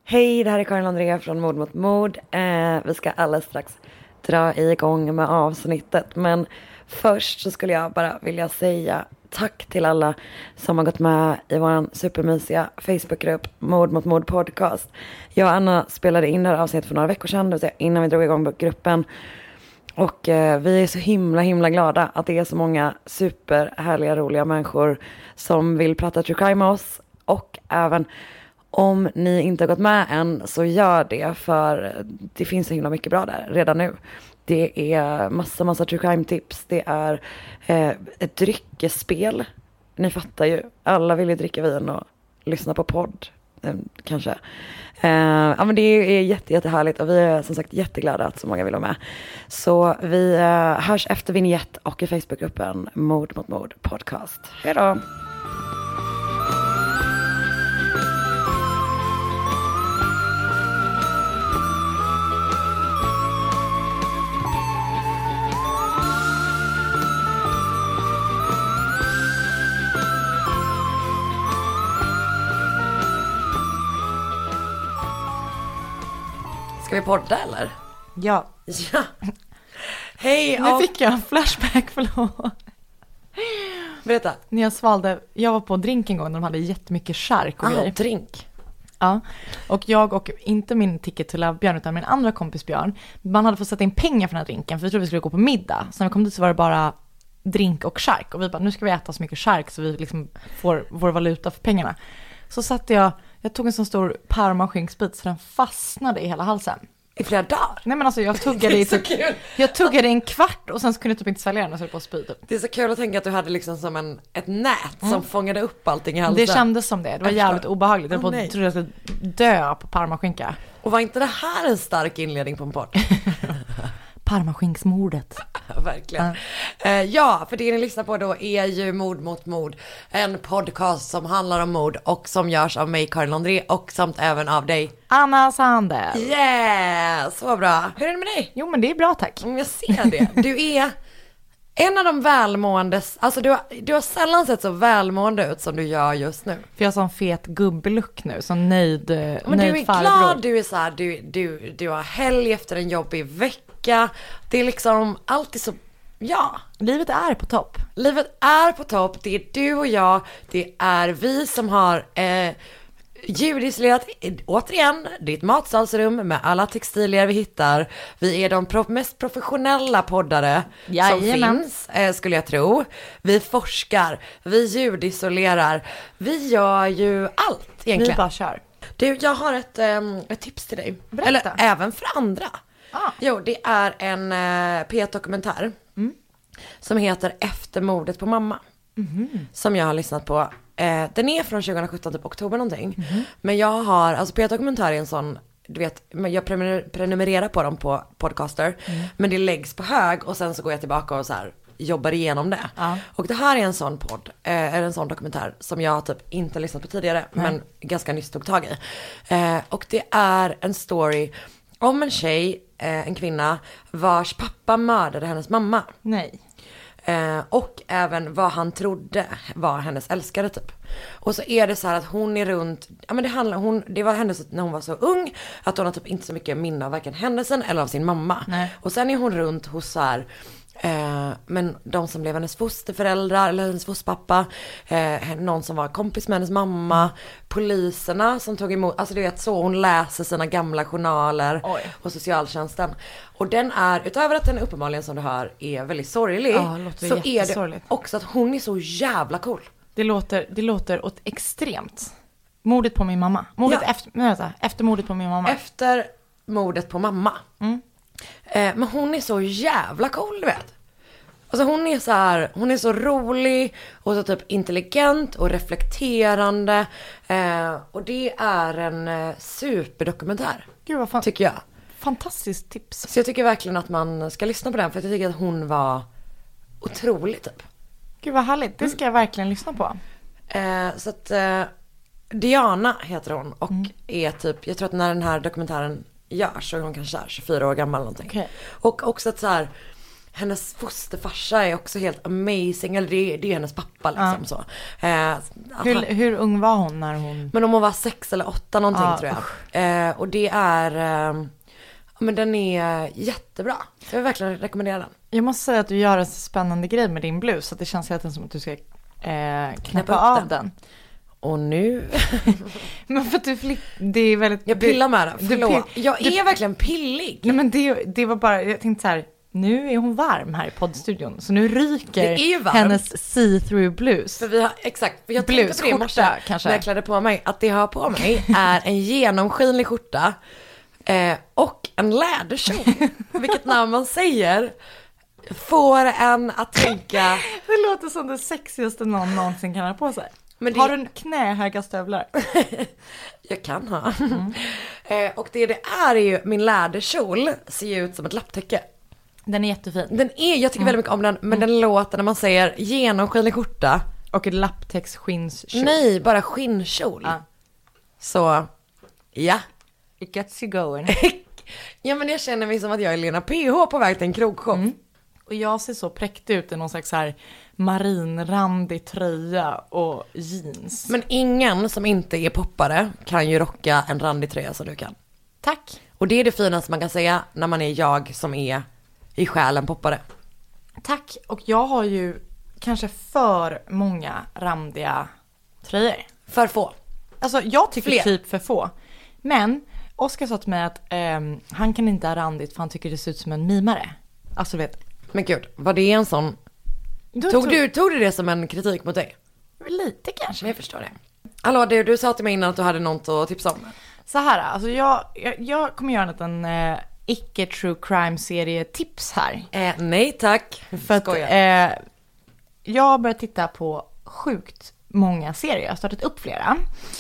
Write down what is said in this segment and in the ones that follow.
Hej, det här är Karin Andrea från Mord mot mord. Vi ska alldeles strax dra igång med avsnittet. Men först så skulle jag bara vilja säga tack till alla som har gått med i vår supermysiga Facebookgrupp Mord mot mord podcast. Jag och Anna spelade in det här avsnittet för några veckor sedan, det vill säga innan vi drog igång gruppen. Och vi är så himla glada att det är så många superhärliga, roliga människor som vill prata true crime med oss. Och även om ni inte har gått med än, så gör det, för det finns så himla mycket bra där redan nu. Det är massa true crime tips. Det är ett dryckesspel. Ni fattar ju, alla vill ju dricka vin och lyssna på podd kanske. Ja, men det är jättehärligt och vi är som sagt jätteglada att så många vill vara med. Så vi hörs efter vignett och i Facebookgruppen Mord mot mord podcast. Hej då! Ska vi podda eller? Ja. Hej. Nu fick jag en flashback, förlåt. Berätta. När jag svalde, jag var på drink en gång när de hade jättemycket chark och grejer. Drink. Ja, och jag och inte min ticket till Björn utan min andra kompis Björn. Man hade fått sätta in pengar för den här drinken för vi trodde vi skulle gå på middag. Så när vi kom dit så var det bara drink och chark. Och vi bara, nu ska vi äta så mycket chark så vi liksom får vår valuta för pengarna. Så satte jag tog en sån stor parmaskinksbit så den fastnade i hela halsen. I flera dagar? Nej men alltså jag tuggade i typ, jag tuggade i en kvart och sen så kunde jag typ inte svälja den och så på spy typ. Det är så kul att tänka att du hade liksom som ett nät som fångade upp allting i halsen. Det kändes som det var jävligt obehagligt. Jag trodde jag skulle dö på parmaskinka. Och var inte det här en stark inledning på en podd? Parmaskinksmordet. Verkligen. Ja, för det ni lyssnar på då är ju Mord mot mord. En podcast som handlar om mord och som görs av mig, Karin André, och samt även av dig, Anna Sandel. Yeah, så bra. Hur är det med dig? Jo men det är bra tack. Jag ser det. Du är en av de välmåendes, alltså du har sällan sett så välmående ut som du gör just nu. För jag har sån fet gubbluck nu, så nöjd farbror. Men du är glad, du är så här, du har helg efter en jobbig vecka. Det är liksom alltid så, ja. Livet är på topp. Livet är på topp, det är du och jag, det är vi som har ljudisolerat, återigen, ditt matsalsrum med alla textilier vi hittar. Vi är de mest professionella poddare som finns, skulle jag tro. Vi forskar, vi ljudisolerar, vi gör ju allt egentligen. Vi bara kör. Du, jag har ett tips till dig. Berätta. Eller även för andra. Jo, det är en P1-dokumentär som heter Efter mordet på mamma. Som jag har lyssnat på. Den är från 2017, typ oktober någonting. Men jag har, alltså P1-dokumentär är en sån, du vet, jag prenumererar på dem på Podcaster. Men det läggs på hög och sen så går jag tillbaka och så här jobbar igenom det. Och det här är en sån podd, eller en sån dokumentär som jag typ inte lyssnat på tidigare, men ganska nyss tog tag i. Och det är en story om en tjej, en kvinna vars pappa mördade hennes mamma. Nej. Och även vad han trodde var hennes älskare typ. Och så är det så här att hon är runt, ja men det var hennes när hon var så ung att hon har typ inte så mycket minne av varken händelsen eller av sin mamma. Nej. Och sen är hon runt hos så här, men de som blev hennes fosterföräldrar eller hennes fosterpappa, någon som var kompis med hennes mamma, poliserna som tog emot, alltså du vet så, hon läser sina gamla journaler. Och socialtjänsten. Och den är, utöver att den uppenbarligen som du hör är väldigt sorglig, så är det också att hon är så jävla cool. Det låter åt extremt. Mordet på min mamma. Efter mordet på min mamma. Efter mordet på mamma. Men hon är så jävla cool, du vet. Alltså hon är så här, hon är så rolig och så typ intelligent och reflekterande. Och det är en superdokumentär. Gud vad tycker jag. Fantastiskt tips. Så jag tycker verkligen att man ska lyssna på den, för jag tycker att hon var otrolig typ. Gud vad härligt, det ska jag verkligen lyssna på. Så att Diana heter hon och är typ, jag tror att när den här dokumentären görs så är hon kanske 24 år gammal eller någonting. Okay. Och också att så här, hennes fosterfarsa är också helt amazing. Eller det är hennes pappa liksom så. Hur ung var hon när hon... Men om hon var 6 eller 8 någonting tror jag. Och det är... men den är jättebra. Så jag vill verkligen rekommendera den. Jag måste säga att du gör en spännande grej med din blus. Så att det känns helt som att du ska knäppa av den. Och nu... Men för att det är väldigt... Jag pillar med den, förlåt. Jag är verkligen pillig. Nej men det var bara, jag tänkte så här, nu är hon varm här i poddstudion. Så nu ryker hennes see-through blus. För vi har, exakt, för jag tänkte på det i morse när jag klädde på mig. Att det jag har på mig är en genomskinlig skjorta och en läderkjol. Vilket när man säger får en att tänka... Det låter som det sexigaste någon någonsin kan ha på sig. Men har du en knähöga stövlar? Jag kan ha. Och det är ju min läderkjol ser ju ut som ett lapptäcke. Den är jättefin. Jag tycker väldigt mycket om den. Men den låter när man säger genomskinlig skjorta. Och ett lapptäcksskinnskjol. Nej, bara skinnkjol. Så, ja. It gets you going. Ja men jag känner mig som att jag är Lena PH på väg till en krogshow. Och jag ser så präktig ut i någon slags så här marinrandig tröja och jeans. Men ingen som inte är poppare kan ju rocka en randig tröja som du kan. Tack. Och det är det finaste man kan säga när man är jag som är i själen poppare. Tack. Och jag har ju kanske för många randiga tröjor. För få. Alltså jag tycker typ för få. Men Oskar sa till mig att han kan inte ha randigt för han tycker det ser ut som en mimare. Alltså vet. Men gud, var det en sån... Tog du det som en kritik mot dig? Lite kanske. Men jag förstår det. Hallå, du sa till mig innan att du hade något att tipsa om. Så här, alltså jag kommer göra en liten icke true crime serie tips här. Nej tack. För att jag har börjat titta på sjukt många serier. Jag har startat upp flera.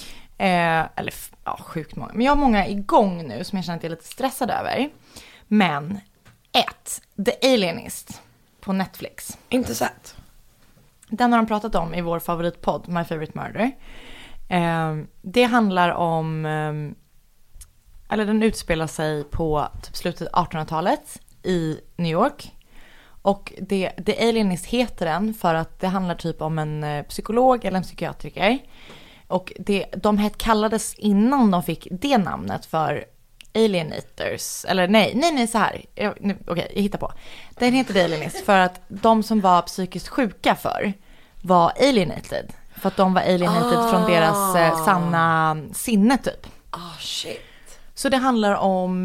Sjukt många. Men jag har många igång nu som jag känner att jag är lite stressad över. Men 1. The Alienist på Netflix. Inte sett. Den har de pratat om i vår favoritpodd My Favorite Murder. Det handlar om... den utspelar sig på typ slutet 1800-talet i New York. Och The Alienist heter den för att det handlar typ om en psykolog eller en psykiatriker. Och de kallades innan de fick det namnet för alienators. Eller nej så här. Okej, jag hittar på. Den heter The Alienist för att de som var psykiskt sjuka var alienated. För att de var alienated från deras sanna sinne typ. Shit. Så det handlar om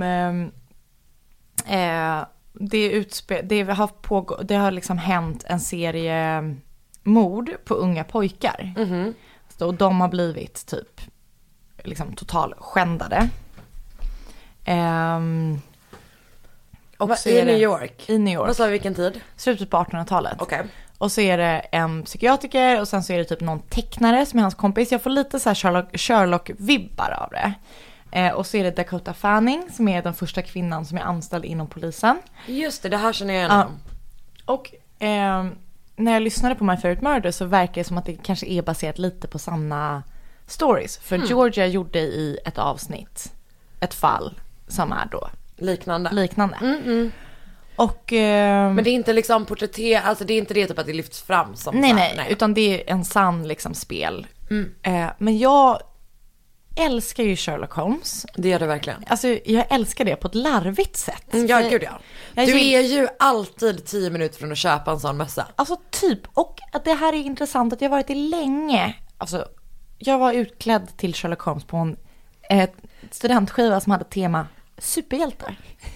det har liksom hänt en serie mord på unga pojkar. Mm-hmm. Och de har blivit typ liksom total skändade. Och så i New York? I New York. Vad sa vi, vilken tid? Slutet på 1800-talet. Okej. Och så är det en psykiatriker och sen så är det typ någon tecknare som är hans kompis. Jag får lite så här Sherlock-vibbar av det. Och så är det Dakota Fanning som är den första kvinnan som är anställd inom polisen. Just det här känner jag igen. Och när jag lyssnade på My Favorite Murder så verkar det som att det kanske är baserat lite på sanna stories. För Georgia gjorde i ett avsnitt ett fall som är då liknande. Mm-mm. Och, men det är inte liksom porträtt, alltså det är inte det typ att det lyfts fram som nej, utan det är en sann liksom spel. Men jag älskar ju Sherlock Holmes. Det gör du verkligen. Alltså jag älskar det på ett larvigt sätt. Ja, gud ja. Du är ju alltid 10 minuter från att köpa en sån mössa. Alltså typ, och att det här är intressant att jag har varit det länge. Alltså jag var utklädd till Sherlock Holmes på en studentskiva som hade tema superhjältar.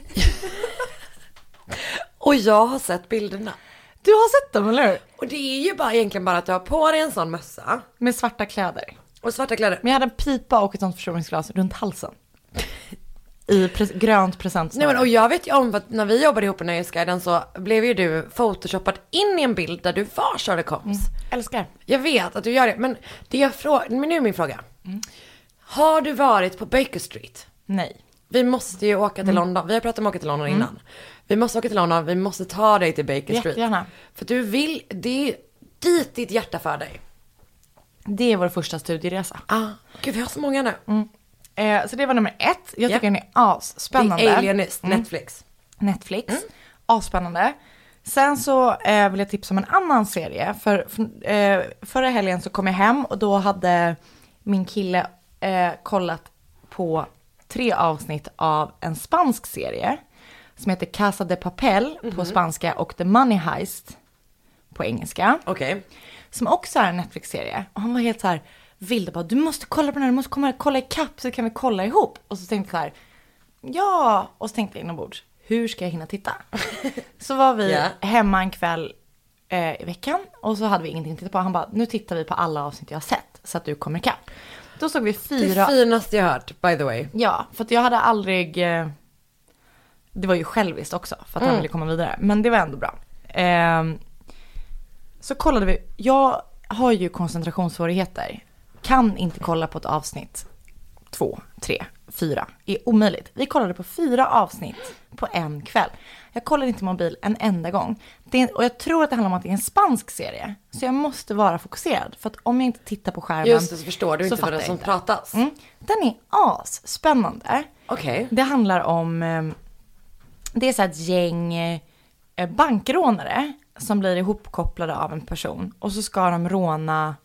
Och jag har sett bilderna. Du har sett dem, eller hur? Och det är ju egentligen bara att du har på dig en sån mössa. Med svarta kläder. Och svarta kläder. Men jag hade en pipa och ett sånt förstoringsglas runt halsen. I grönt presentsnöre. Nej, men och jag vet ju om att när vi jobbade ihop på Nöjesguiden så blev ju du photoshoppad in i en bild där du var Sherlock Holmes. Älskar. Jag vet att du gör det. Men nu är min fråga. Har du varit på Baker Street? Nej. Vi måste ju åka till London. Vi har pratat om att åka till London innan. Vi måste åka till London. Vi måste ta dig till Baker Street. Jättegärna. För det är dit ditt hjärta för dig. Det är vår första studieresa. Gud, vi har så många nu. Så det var nummer 1. Jag tycker den är asspännande. The Alienist, Netflix. Asspännande. Sen så vill jag tipsa om en annan serie. Förra helgen så kom jag hem och då hade min kille kollat på 3 avsnitt av en spansk serie som heter Casa de Papel på spanska och The Money Heist på engelska. Okej. Som också är en Netflix-serie. Och han var helt så här vild och bara, du måste kolla på den här, du måste kolla ikapp så kan vi kolla ihop. Och så tänkte jag så här, ja, och så tänkte jag inombords, hur ska jag hinna titta? Så var vi hemma en kväll i veckan och så hade vi ingenting att titta på. Han bara, nu tittar vi på alla avsnitt jag har sett så att du kommer ikapp. Då såg vi 4... Det finaste jag hört, by the way. Ja, för att jag hade aldrig... Det var ju själviskt också för att han ville komma vidare. Men det var ändå bra. Så kollade vi. Jag har ju koncentrationssvårigheter. Kan inte kolla på ett avsnitt 2, 3, 4. Det är omöjligt. Vi kollade på 4 avsnitt på en kväll. Jag kollade inte mobil en enda gång. Och jag tror att det handlar om att det är en spansk serie. Så jag måste vara fokuserad. För att om jag inte tittar på skärmen... Just det, så förstår du inte vad det är som pratas. Den är spännande. Okej. Det handlar om... Det är så ett gäng bankrånare som blir ihopkopplade av en person. Och så ska de råna...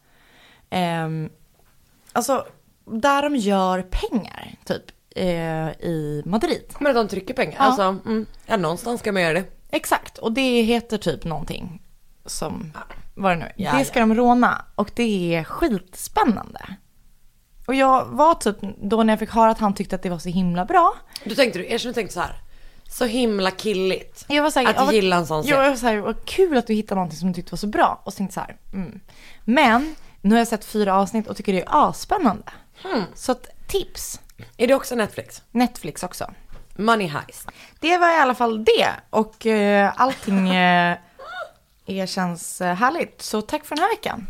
alltså, där de gör pengar, typ, i Madrid. Men de trycker pengar? Ja. Alltså, någonstans ska man göra det. Exakt, och det heter typ någonting som... Vad det nu är. Ja, det ska de råna. Och det är skitspännande. Och jag var typ... Då när jag fick höra att han tyckte att det var så himla bra... Du tänkte så här... Så himla killigt. Jag var så här, att gilla en sån serie. Jag var så här, vad kul att du hittade någonting som du tyckte var så bra. Och så tänkte så här, Men nu har jag sett 4 avsnitt och tycker det är spännande. Så att, tips. Är det också Netflix? Netflix också. Money Heist. Det var i alla fall det. Och allting känns härligt. Så tack för den här veckan.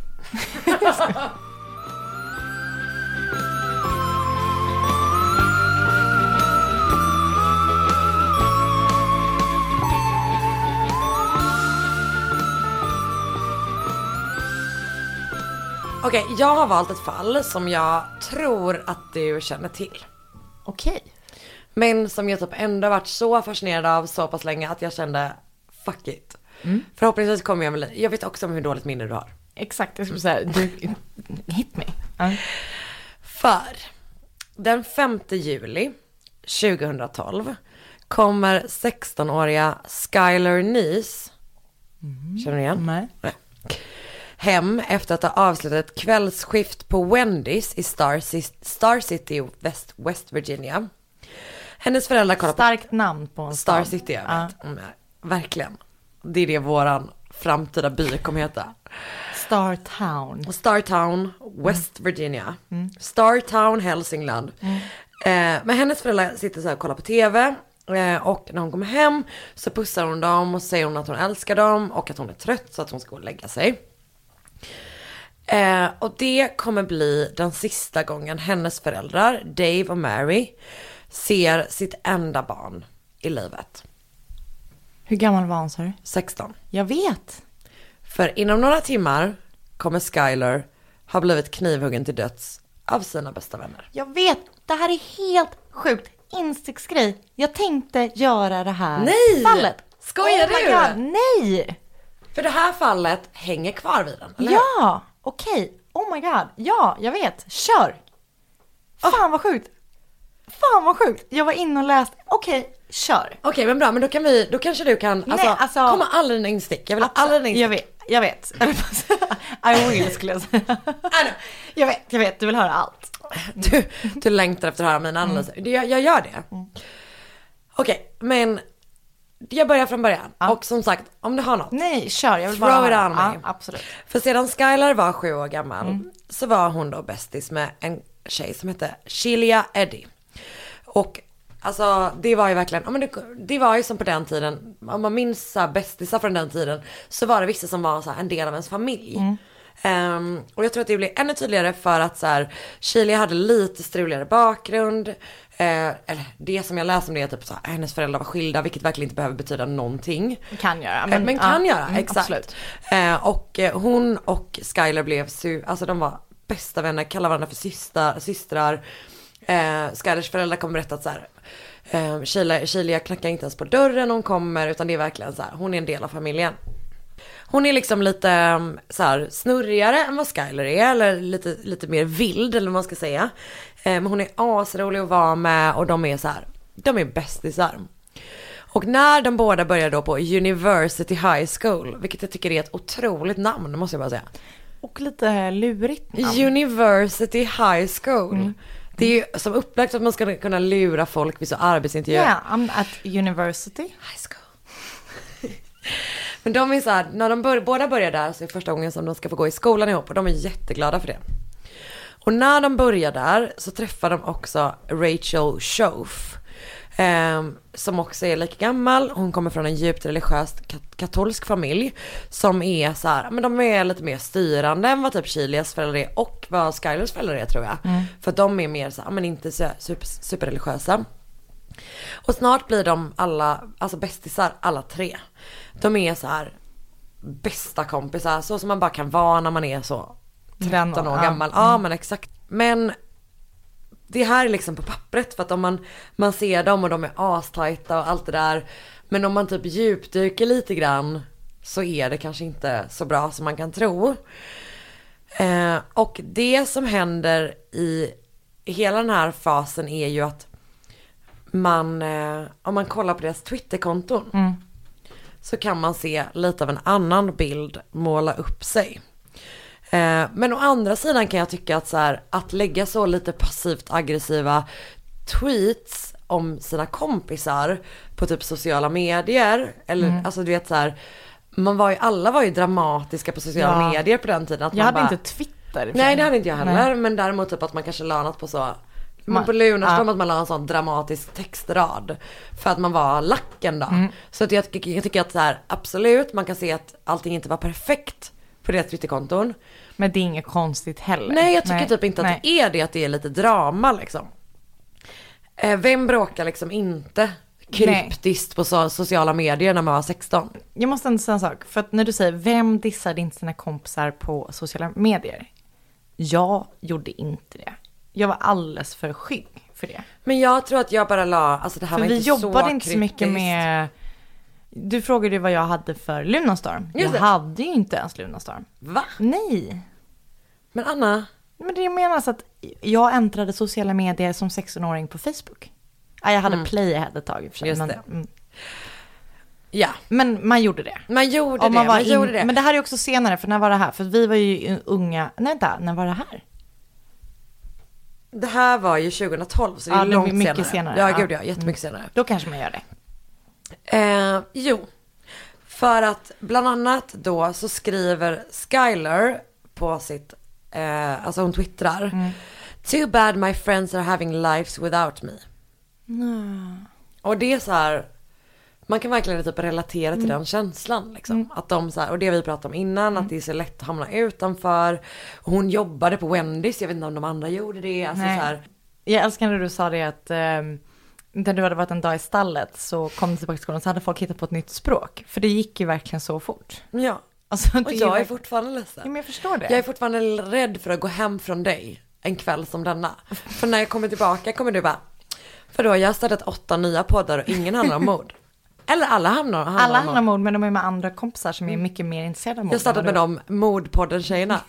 Okej, jag har valt ett fall som jag tror att du känner till. Okej. Men som jag typ ändå varit så fascinerad av så pass länge att jag kände, fuck it. Förhoppningsvis kommer jag med... Jag vet också om hur dåligt minne du har. Exakt, jag skulle säga, du hit me. För den 5 juli 2012 kommer 16-åriga Skylar Neese, känner du igen? Nej. Hem efter att ha avslutat ett kvällsskift på Wendy's i Star City, West Virginia. Hennes föräldrar kollar på... Starkt namn på en Star stad. City, jag vet. Verkligen. Det är det våran framtida by kommer heta. Startown, West Virginia. Startown, Hälsingland. Men hennes föräldrar sitter så här och kollar på tv. Och när hon kommer hem så pussar hon dem och säger hon att hon älskar dem och att hon är trött så att hon ska gå och lägga sig. Och det kommer bli den sista gången hennes föräldrar, Dave och Mary, ser sitt enda barn i livet. Hur gammal var han, sa du? 16. Jag vet. För inom några timmar kommer Skylar ha blivit knivhuggen till döds av sina bästa vänner. Jag vet. Det här är helt sjukt. Insiktsgrej. Jag tänkte göra det här fallet. Skojar du? God, nej! För det här fallet hänger kvar vid den, eller? Ja, okej. Oh my god. Ja, jag vet. Kör. Fan vad sjukt. Fan vad sjukt. Jag var inne och läste. Okej, kör. Okej, men bra. Men då kanske du kan komma alla dina instick. Jag vill ha alla dina instick. Jag vet. I will, skulle jag säga. Jag vet. Du vill höra allt. Du längtar efter att höra mina analyser. Jag gör det. Okej, men jag börjar från början. Och som sagt, om du har något. Nej, kör. Jag vill bara höra. Ja, absolut. För sedan Skylar var 7 år gammal så var hon då bästis med en tjej som hette Sheila Eddy. Och alltså det var ju verkligen, det var ju som på den tiden, om man minns bästisar från den tiden, så var det vissa som var så här, en del av ens familj. Och jag tror att det blir ännu tydligare för att så här, Sheila hade lite struligare bakgrund. Eller det som jag läste om det är typ så här, hennes föräldrar var skilda, vilket verkligen inte behöver betyda någonting. Kan göra. Men kan göra, exakt. Absolut. Och hon och Skylar blev alltså de var bästa vänner, kallade varandra för systrar. Skylers föräldrar kommer berätta att så här, Shilia knackar inte ens på dörren när hon kommer, utan det är verkligen så här, hon är en del av familjen. Hon är liksom lite så här snurrigare än vad Skyler är, eller lite mer vild eller vad man ska säga. Men hon är asrolig att vara med, och de är så här, de är bästisar. Och när de båda börjar då på University High School, vilket jag tycker är ett otroligt namn, måste jag bara säga. Och lite lurigt namn. University High School. Det är ju som upplagt att man ska kunna lura folk vid så arbetsintervjuer. Yeah, I'm at University High School. Men de är så här, när de båda börjar där, så är det första gången som de ska få gå i skolan ihop, och de är jätteglada för det. Och när de börjar där så träffar de också Rachel Schoaf, som också är lika gammal. Hon kommer från en djupt religiös katolsk familj som är så här, men de är lite mer styrande än vad typ Shilias föräldrar är och vad Skylers föräldrar är, tror jag. För att de är mer så här, men inte så superreligiösa. Och snart blir de alla, alltså bästisar, alla tre. De är så här bästa kompisar, så som man bara kan vara när man är så 13 år gammal. Ja, men exakt. Men det här är liksom på pappret, för att om man ser dem och de är astajta och allt det där. Men om man typ djupdyker lite grann så är det kanske inte så bra som man kan tro. Och det som händer i hela den här fasen är ju att om man kollar på deras Twitterkonton så kan man se lite av en annan bild måla upp sig. Men å andra sidan kan jag tycka att så här, att lägga så lite passivt aggressiva tweets om sina kompisar på typ sociala medier, eller alltså du vet så här, alla var ju dramatiska på sociala medier på den tiden, att jag hade inte Twitter. Nej, det hade inte jag heller. Men däremot typ att man kanske la något på så, man på Lunarstorm, att man la en sån dramatisk textrad för att man var lacken då. Så att jag tycker att så här, absolut, man kan se att allting inte var perfekt på deras Twitterkonton. Men det är inget konstigt heller. Nej, jag tycker typ inte att det är det, att det är lite drama liksom. Vem bråkar liksom inte kryptiskt på sociala medier när man var 16? Jag måste ändå säga en sak, för att när du säger vem dissade inte sina kompisar på sociala medier? Jag gjorde inte det. Jag var alldeles för skygg för det. Men jag tror att jag bara alltså det här för var inte så kryptiskt. Vi jobbade inte så mycket med. Du frågade ju vad jag hade för Lunarstorm. Jag hade ju inte ens Lunarstorm. Va? Nej. Men Anna. Men det menas att jag äntrade sociala medier som 16-åring på Facebook. Ja, jag hade Playhead ett tag i och för sig. Just det. Ja. Men man gjorde det. Man gjorde det. Men det här är också senare, för när var det här? För vi var ju unga. Nej, vänta, när var det här? Det här var ju 2012, så det är långt mycket senare. Ja, gud ja, jättemycket senare. Då kanske man gör det. Jo, för att bland annat då så skriver Skyler på sitt, alltså hon twittrar, "Too bad my friends are having lives without me." Och det är så här, man kan verkligen typ relatera till den känslan liksom. Att de så här, och det vi pratade om innan, att det är så lätt att hamna utanför. Och hon jobbade på Wendy's, jag vet inte om de andra gjorde det. Alltså, så här. Jag älskar när du sa det att när du hade varit en dag i stallet så kom du tillbaka till skolan, så hade folk hittat på ett nytt språk. För det gick ju verkligen så fort. Ja, alltså, och jag är fortfarande ledsen. Ja, men jag förstår det. Jag är fortfarande rädd för att gå hem från dig en kväll som denna. För när jag kommer tillbaka kommer du bara, för då har jag startat 8 nya poddar och ingen handlar om mord. Eller alla handlar om mord, men de är med andra kompisar som är mycket mer intresserade av mord. Jag startat med dem, mordpodden-tjejerna.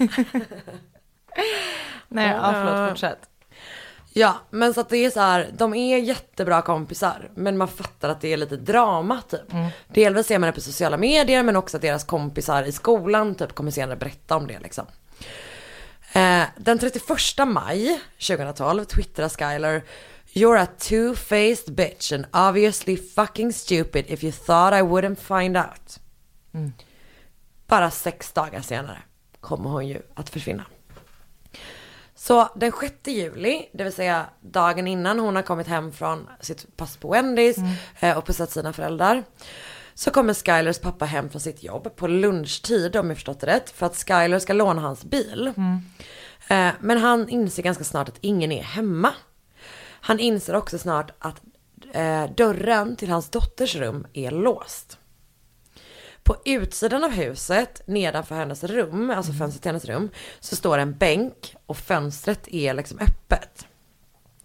Nej, förlåt, fortsätt. Ja, men så att det är så här, de är jättebra kompisar, men man fattar att det är lite drama typ. Delvis ser man det på sociala medier, men också att deras kompisar i skolan typ kommer senare berätta om det liksom. Den 31 maj 2012 twittrar Skyler, "You're a two-faced bitch and obviously fucking stupid if you thought I wouldn't find out." Bara 6 dagar senare kommer hon ju att försvinna. Så den 6 juli, det vill säga dagen innan hon har kommit hem från sitt pass på Wendy's och pussat sina föräldrar, så kommer Skylers pappa hem från sitt jobb på lunchtid, om jag förstått det rätt, för att Skyler ska låna hans bil. Men han inser ganska snart att ingen är hemma. Han inser också snart att dörren till hans dotters rum är låst. På utsidan av huset, nedanför hennes rum, alltså fönstret till hennes rum, så står en bänk och fönstret är liksom öppet.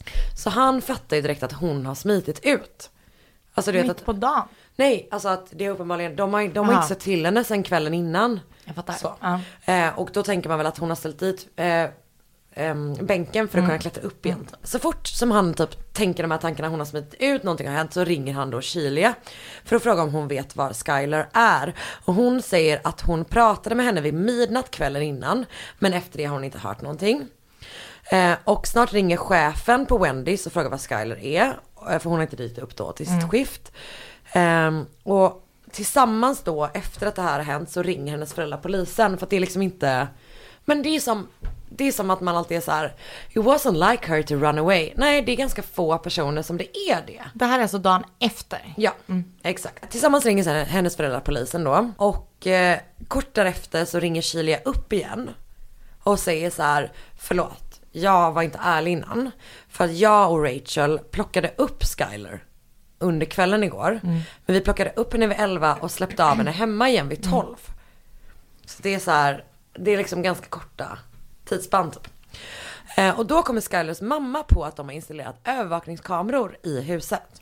Så han fattar ju direkt att hon har smitit ut. Alltså du vet Mitt att, på dagen. nej, alltså att det är uppenbarligen, de har inte sett till henne sen kvällen innan. Jag fattar. Så. Ja. Och då tänker man väl att hon har ställt dit bänken för att kunna klättra upp igen. Så fort som han typ tänker de här tankarna, hon har smitit ut, någonting har hänt, så ringer han då Shilia för att fråga om hon vet var Skyler är. Och hon säger att hon pratade med henne vid midnatt kvällen innan, men efter det har hon inte hört någonting. Och snart ringer chefen på Wendy's och frågar vad Skyler är, för hon har inte dykt upp då till sitt skift. Och tillsammans då, efter att det här har hänt, så ringer hennes föräldrar polisen, för att det är liksom inte, men det är som att man alltid är så här: it wasn't like her to run away. Nej, det är ganska få personer som det är det. Det här är alltså dagen efter. Ja, exakt. Tillsammans ringer sen hennes föräldrar polisen då. Och kort därefter så ringer Shilia upp igen och säger så här: förlåt, jag var inte ärlig innan. För att jag och Rachel plockade upp Skyler under kvällen igår. Men vi plockade upp henne vid 11 och släppte av henne hemma igen vid 12. Så det är så här, det är liksom ganska korta tidsspann typ. Och då kommer Skylers mamma på att de har installerat övervakningskameror i huset.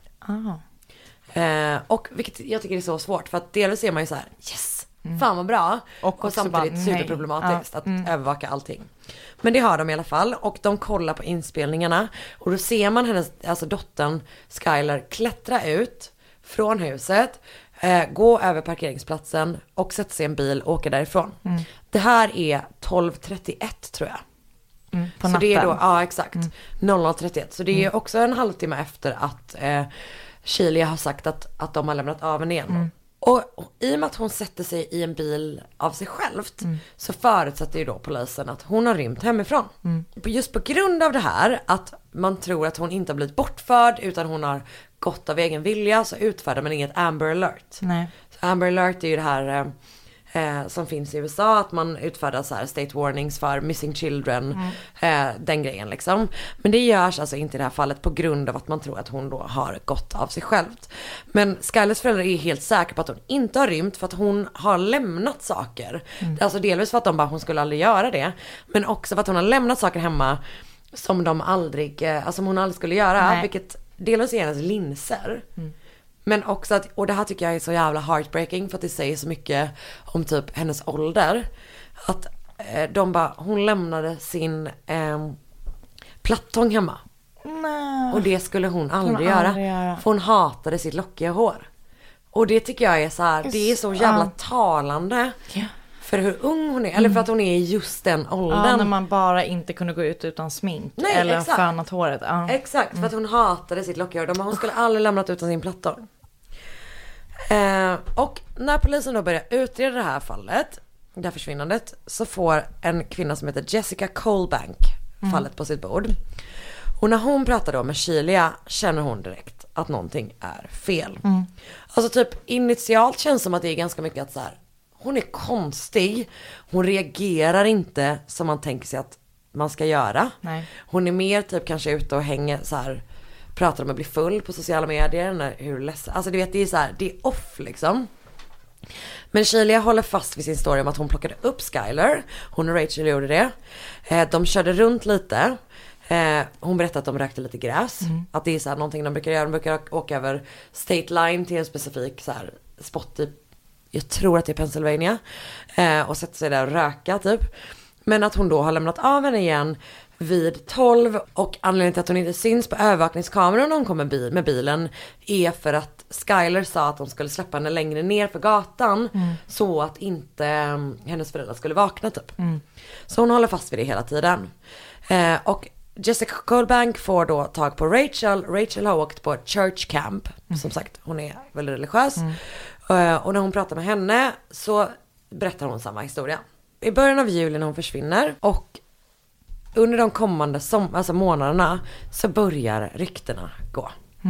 Och vilket jag tycker är så svårt, för att delvis är man ju så här: yes, fan vad bra. Och samtidigt bara, superproblematiskt att övervaka allting. Men det har de i alla fall, och de kollar på inspelningarna. Och då ser man hennes, alltså dottern Skyler, klättra ut från huset, gå över parkeringsplatsen och sätta sig i en bil och åka därifrån. Det här är 12:31 tror jag. På så natten. det är då, ja exakt, 00:31. Så det är också en halvtimme efter att Shilia har sagt att de har lämnat av henne igen. Och i och med att hon sätter sig i en bil av sig självt, så förutsätter ju då polisen att hon har rymt hemifrån. Just på grund av det här, att man tror att hon inte har blivit bortförd utan hon har gått av egen vilja, så utfärdar man inget Amber Alert. Nej. Så Amber Alert är ju det här som finns i USA, att man utfärdar så här state warnings för missing children, den grejen liksom. Men det görs alltså inte i det här fallet på grund av att man tror att hon då har gått av sig själv. Men Skylers föräldrar är helt säkra på att hon inte har rymt, för att hon har lämnat saker. Alltså delvis för att de bara, hon skulle aldrig göra det, men också för att hon har lämnat saker hemma som de aldrig, alltså som hon aldrig skulle göra. Nej. Vilket delvis är hennes linser. Men också att, och det här tycker jag är så jävla heartbreaking, för att det säger så mycket om typ hennes ålder. Att de bara, hon lämnade sin plattång hemma. Nej. Och det skulle hon aldrig göra. För hon hatade sitt lockiga hår. Och det tycker jag är så här, det är så jävla talande. Ja. För hur ung hon är, eller för att hon är i just den åldern. Ja, när man bara inte kunde gå ut utan smink. Nej, eller fönat håret. Ja. Exakt, för att hon hatade sitt lockiga hår. Hon skulle aldrig lämnat utan sin plattång. Och när polisen då börjar utreda det här fallet, det här försvinnandet, så får en kvinna som heter Jessica Colebank fallet på sitt bord. Och när hon pratar då med Shilia, känner hon direkt att någonting är fel. Alltså typ initialt känns som att det är ganska mycket att så här, hon är konstig. Hon reagerar inte som man tänker sig att man ska göra. Nej. Hon är mer typ kanske ute och hänger så här, pratar om att bli full på sociala medier, hur ledsen. Alltså du vet, det är så här, det är off liksom. Men Shilia håller fast vid sin story om att hon plockade upp Skyler. Hon och Rachel gjorde det. De körde runt lite. Hon berättade att de rökte lite gräs. Att det är så här någonting de brukar göra. De brukar åka över State Line till en specifik så här spot i, jag tror att det är Pennsylvania, och sätta sig där och röka typ. Men att hon då har lämnat av henne igen vid 12, och anledningen till att hon inte syns på övervakningskameran när hon kommer med bilen är för att Skyler sa att de skulle släppa henne längre ner för gatan, så att inte hennes föräldrar skulle vakna typ. Så hon håller fast vid det hela tiden. Och Jessica Colebank får då tag på Rachel. Rachel har åkt på church camp. Som sagt, hon är väldigt religiös. Och när hon pratar med henne så berättar hon samma historia. I början av juli när hon försvinner, och under de kommande månaderna, så börjar ryktena gå.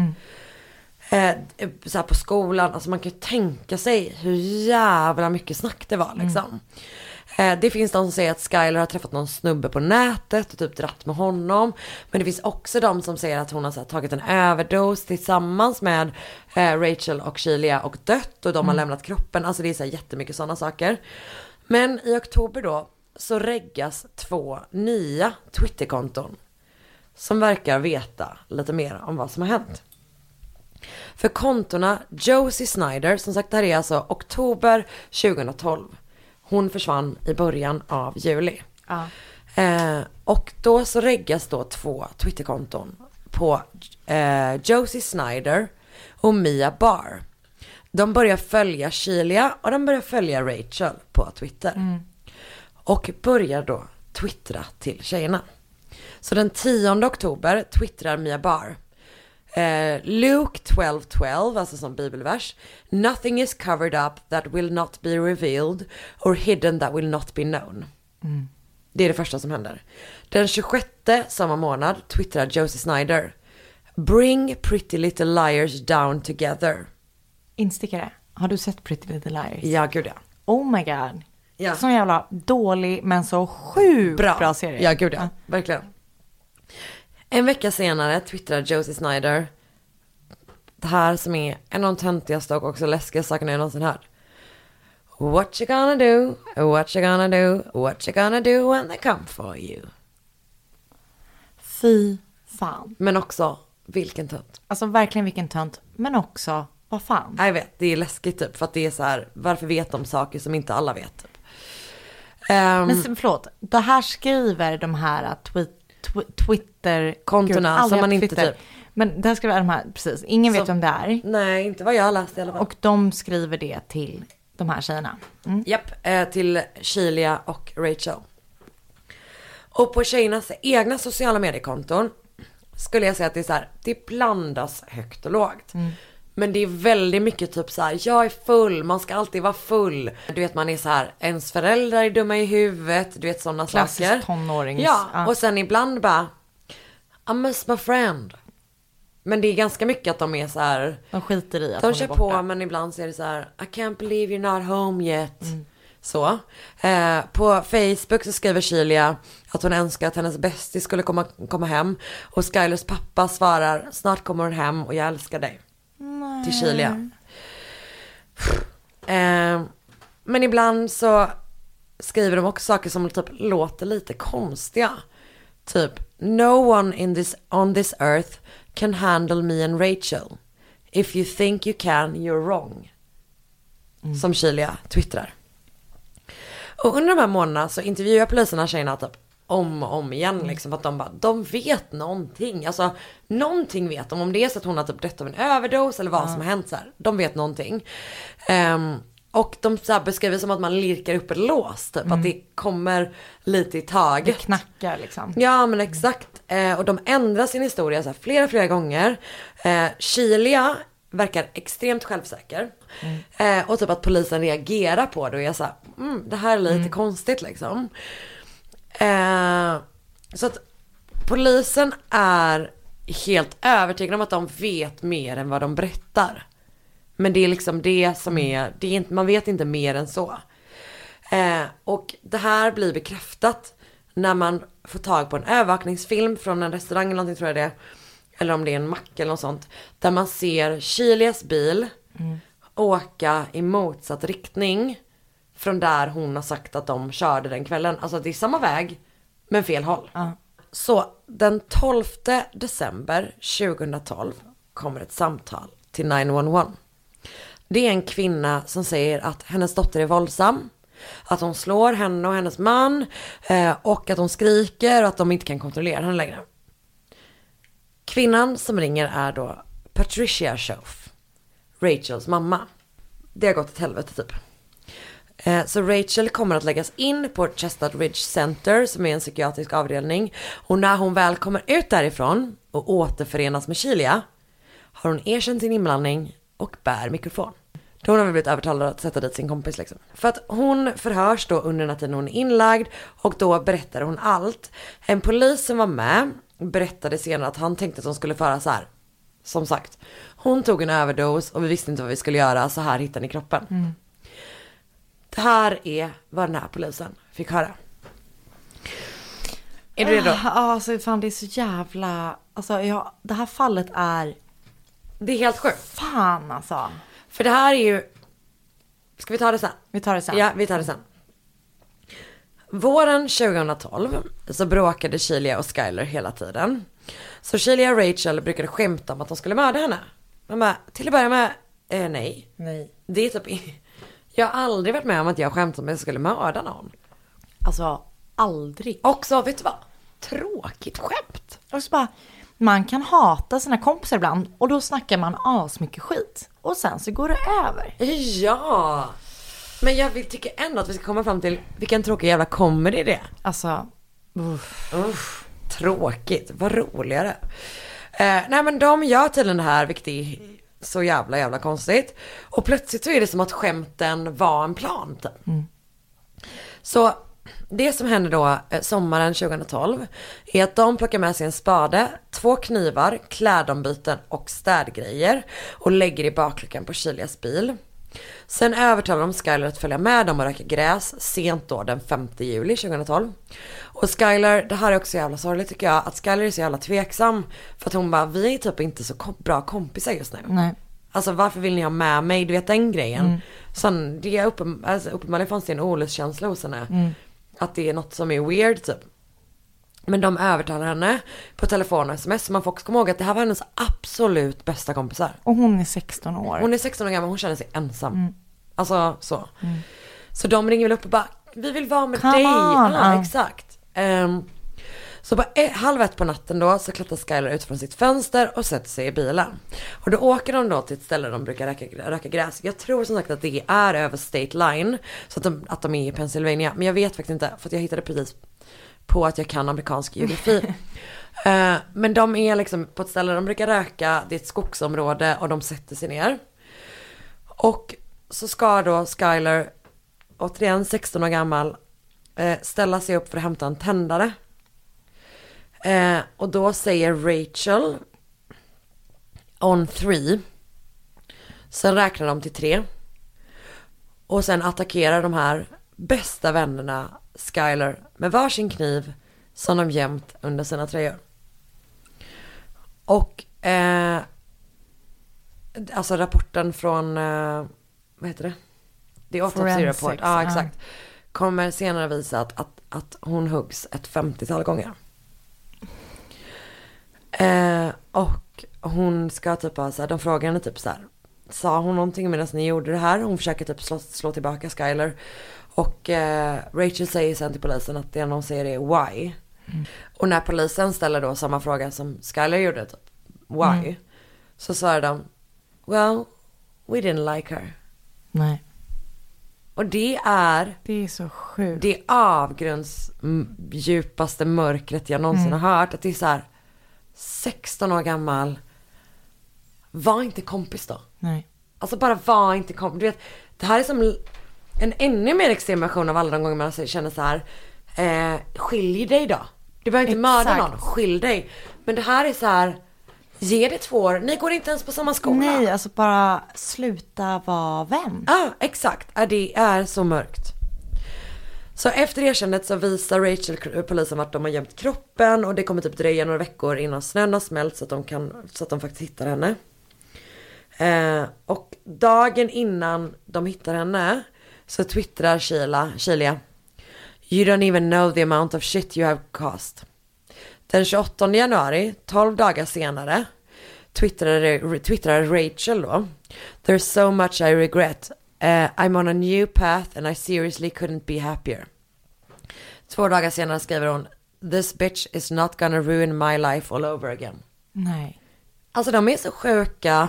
Så här på skolan, alltså man kan ju tänka sig hur jävla mycket snack det var liksom. Det finns de som säger att Skyler har träffat någon snubbe på nätet och typ dratt med honom. Men det finns också de som säger att hon har så här, tagit en överdos tillsammans med Rachel och Shilia och dött, och de har lämnat kroppen. Alltså det är så här jättemycket sådana saker. Men i oktober då så reggas 2 nya Twitterkonton som verkar veta lite mer om vad som har hänt. För kontona Josie Snyder, som sagt det här är alltså oktober 2012. Hon försvann i början av juli. Ja. Och då så reggas då 2 Twitterkonton på Josie Snyder och Mia Barr. De börjar följa Sheila och de börjar följa Rachel på Twitter. Och börjar då twittra till tjejerna. Så den 10 oktober twittrar Mia Barr. Luke 12:12, alltså som bibelvers. Nothing is covered up that will not be revealed or hidden that will not be known. Det är det första som händer. Den 26 samma månad twittrar Josie Snyder. Bring pretty little liars down together. Instickare. Har du sett Pretty Little Liars? Ja, gud ja. Oh my god. Ja. Så jävla dålig men så sjukt bra serie. Ja, gud ja. Verkligen. En vecka senare twittrar Josie Snyder. Det här som är en av de töntigaste och också läskiga sakerna jag någonsin hört. What you gonna do? What you gonna do? What you gonna do when they come for you? Fy fan. Men också, vilken tönt. Alltså verkligen vilken tönt. Men också, vad fan. Jag vet, det är läskigt typ. För att det är så här, varför vet de saker som inte alla vet typ. Men förlåt, det här skriver de här Twitter-kontona som man inte Twitter. typ. Men det här skriver de här, precis. Ingen vet om det är. Nej, inte vad jag läste i alla fall. Och de skriver det till de här tjejerna. Japp, till Sheila och Rachel. Och på tjejernas egna sociala mediekonton skulle jag säga att det är så här, det blandas högt och lågt. Men det är väldigt mycket typ så här, jag är full, man ska alltid vara full. Du vet, man är så här, ens föräldrar är dumma i huvudet, du vet sådana saker. Klassiskt tonårings. Ja, och sen ibland bara, I miss my friend. Men det är ganska mycket att de är så här, de skiter i att de hon kör är borta. på, men ibland så är det så här, I can't believe you're not home yet. Så. På Facebook så skriver Sheila att hon önskar att hennes bästis skulle komma hem. Och Skylers pappa svarar, snart kommer hon hem och jag älskar dig. Nej. Till Sheila. Men ibland så skriver de också saker som typ låter lite konstiga. Typ, no one on this earth can handle me and Rachel. If you think you can, you're wrong. Som Sheila twittrar. Och under de här månaderna så intervjuar poliserna tjejerna typ om och om igen liksom, för att de vet någonting. Alltså någonting vet de, om det är så att hon har typ dött av en överdos eller vad som har hänt så här. De vet någonting. Och de så här beskriver som att man lirkar upp ett lås typ, att det kommer lite i taget. Det knackar liksom. Ja, men exakt. Och de ändrar sin historia så här flera gånger. Sheila verkar extremt självsäker. Och typ att polisen reagerar på det och är så här, det här är lite konstigt liksom. Så att polisen är helt övertygad om att de vet mer än vad de berättar. Men det är liksom det som är, det är inte, man vet inte mer än så. Och det här blir bekräftat när man får tag på en övervakningsfilm från en restaurang eller någonting, tror jag det är. Eller om det är en mack eller något sånt. Där man ser Sheilas bil åka i motsatt riktning från där hon har sagt att de körde den kvällen. Alltså det är samma väg, men fel håll. Så den 12 december 2012 kommer ett samtal till 911. Det är en kvinna som säger att hennes dotter är våldsam. Att hon slår henne och hennes man. Och att hon skriker och att de inte kan kontrollera henne längre. Kvinnan som ringer är då Patricia Schoaf, Rachels mamma. Det har gått ett helvete typ. Så Rachel kommer att läggas in på Chestnut Ridge Center, som är en psykiatrisk avdelning. Och när hon väl kommer ut därifrån och återförenas med Sheila har hon erkänt sin inblandning och bär mikrofon. Hon har väl blivit övertalad att sätta dit sin kompis liksom. För att hon förhörs då under den här tiden hon är inlagd, och då berättar hon allt. En polis som var med berättade senare att han tänkte att hon skulle föra så här. Som sagt, hon tog en överdos och vi visste inte vad vi skulle göra, så här hittade ni kroppen. Det här är vad den här polisen fick höra. Är du redo? Alltså fan, det är så jävla, alltså det här fallet är, det är helt sjukt. fan alltså. För det här är ju, ska vi ta det sen? Vi tar det sen. Ja, vi tar det sen. Våren 2012 så bråkade Sheila och Skyler hela tiden. Så Shelia och Rachel brukade skämta om att de skulle mörda henne. Man bara, till att börja med, nej. Det är typ, jag har aldrig varit med om att jag skämtat om att jag skulle mörda någon. Alltså, aldrig. Också, vet du vad? Tråkigt skämt. Och så bara, man kan hata sina kompisar ibland och då snackar man asmycket skit. Och sen så går det över. Ja, men jag tycker ändå att vi ska komma fram till vilken tråkig jävla comedy det är. Alltså, tråkigt, vad roligare. Nej men de gör tydligen det här, vilket är så jävla konstigt. Och plötsligt så är det som att skämten var en plan typ. Så det som händer då sommaren 2012 är att de plockar med sig en spade, 2 knivar, klädombyten och städgrejer och lägger i bakluckan på Shelias bil. Sen övertalar de Skyler att följa med dem och röka gräs sent då den 5 juli 2012. Och Skyler, det här är också jävla sorgligt tycker jag, att Skyler är så jävla tveksam för att hon bara, vi är typ inte så bra kompisar just nu. nej. Alltså varför vill ni ha med mig, du vet den grejen. Sen det är uppenbarligen fanns det en olustkänsla hos henne. Att det är något som är weird typ. Men de övertalar henne på telefon och sms. Så man får också komma ihåg att det här var hennes absolut bästa kompisar. Och hon är 16 år. Hon är 16 år gammal, hon känner sig ensam. Alltså så. Så de ringer väl upp och bara, vi vill vara med dig. Ja, exakt. Så bara 12:30 på natten då så klättrar Skyler ut från sitt fönster och sätter sig i bilen. Och då åker de då till ett ställe där de brukar röka gräs. Jag tror som sagt att det är över State Line. Så att de är i Pennsylvania. Men jag vet faktiskt inte, för att jag hittade precis på att jag kan amerikansk geografi. Men de är liksom på ett ställe där de brukar röka. Det är ett skogsområde och de sätter sig ner. Och så ska då Skyler, återigen 16 år gammal, ställa sig upp för att hämta en tändare. Och då säger Rachel on 3. Sen räknar de till 3. Och sen attackerar de här bästa vännerna Skyler med varsin kniv som de gömt under sina tröjor. Och alltså rapporten från vad heter det? The Autopsy Report. Ja, exakt. Kommer senare visa att hon huggs ett 50-tal gånger. Och hon ska typ ha så här, de frågar henne typ så här, sa hon någonting medan ni gjorde det här? Hon försöker typ slå tillbaka Skyler. Och Rachel säger sen till polisen att det någon säger är why. Och när polisen ställer då samma fråga som Skyler gjorde typ, why? Så svarar de, well, we didn't like her. Nej. Och det är så sjukt. Det avgrunds djupaste mörkret jag någonsin har hört. Att det är så här 16 år gammal. Var inte kompis då. Nej. Alltså bara var inte kompis. Du vet, det här är som en ännu mer extrem version av alla de gånger man känner så här. Skilj dig då. Du behöver inte mörda någon. Skilj dig. Men det här är så här. Ge det 2 år. Ni går inte ens på samma skola. Nej, alltså bara sluta vara vän. Ja, exakt. Det är så mörkt. Så efter erkännandet så visar Rachel polisen vart de har gömt kroppen. Och det kommer typ dröja några veckor innan snön har smält så att de faktiskt hittar henne. Och dagen innan de hittar henne så twittrar Shelia, you don't even know the amount of shit you have caused. Den 28 januari, 12 dagar senare, twittrar Rachel då, there's so much I regret. I'm on a new path and I seriously couldn't be happier. 2 dagar senare skriver hon, this bitch is not gonna ruin my life all over again. Nej. Alltså de är så sjuka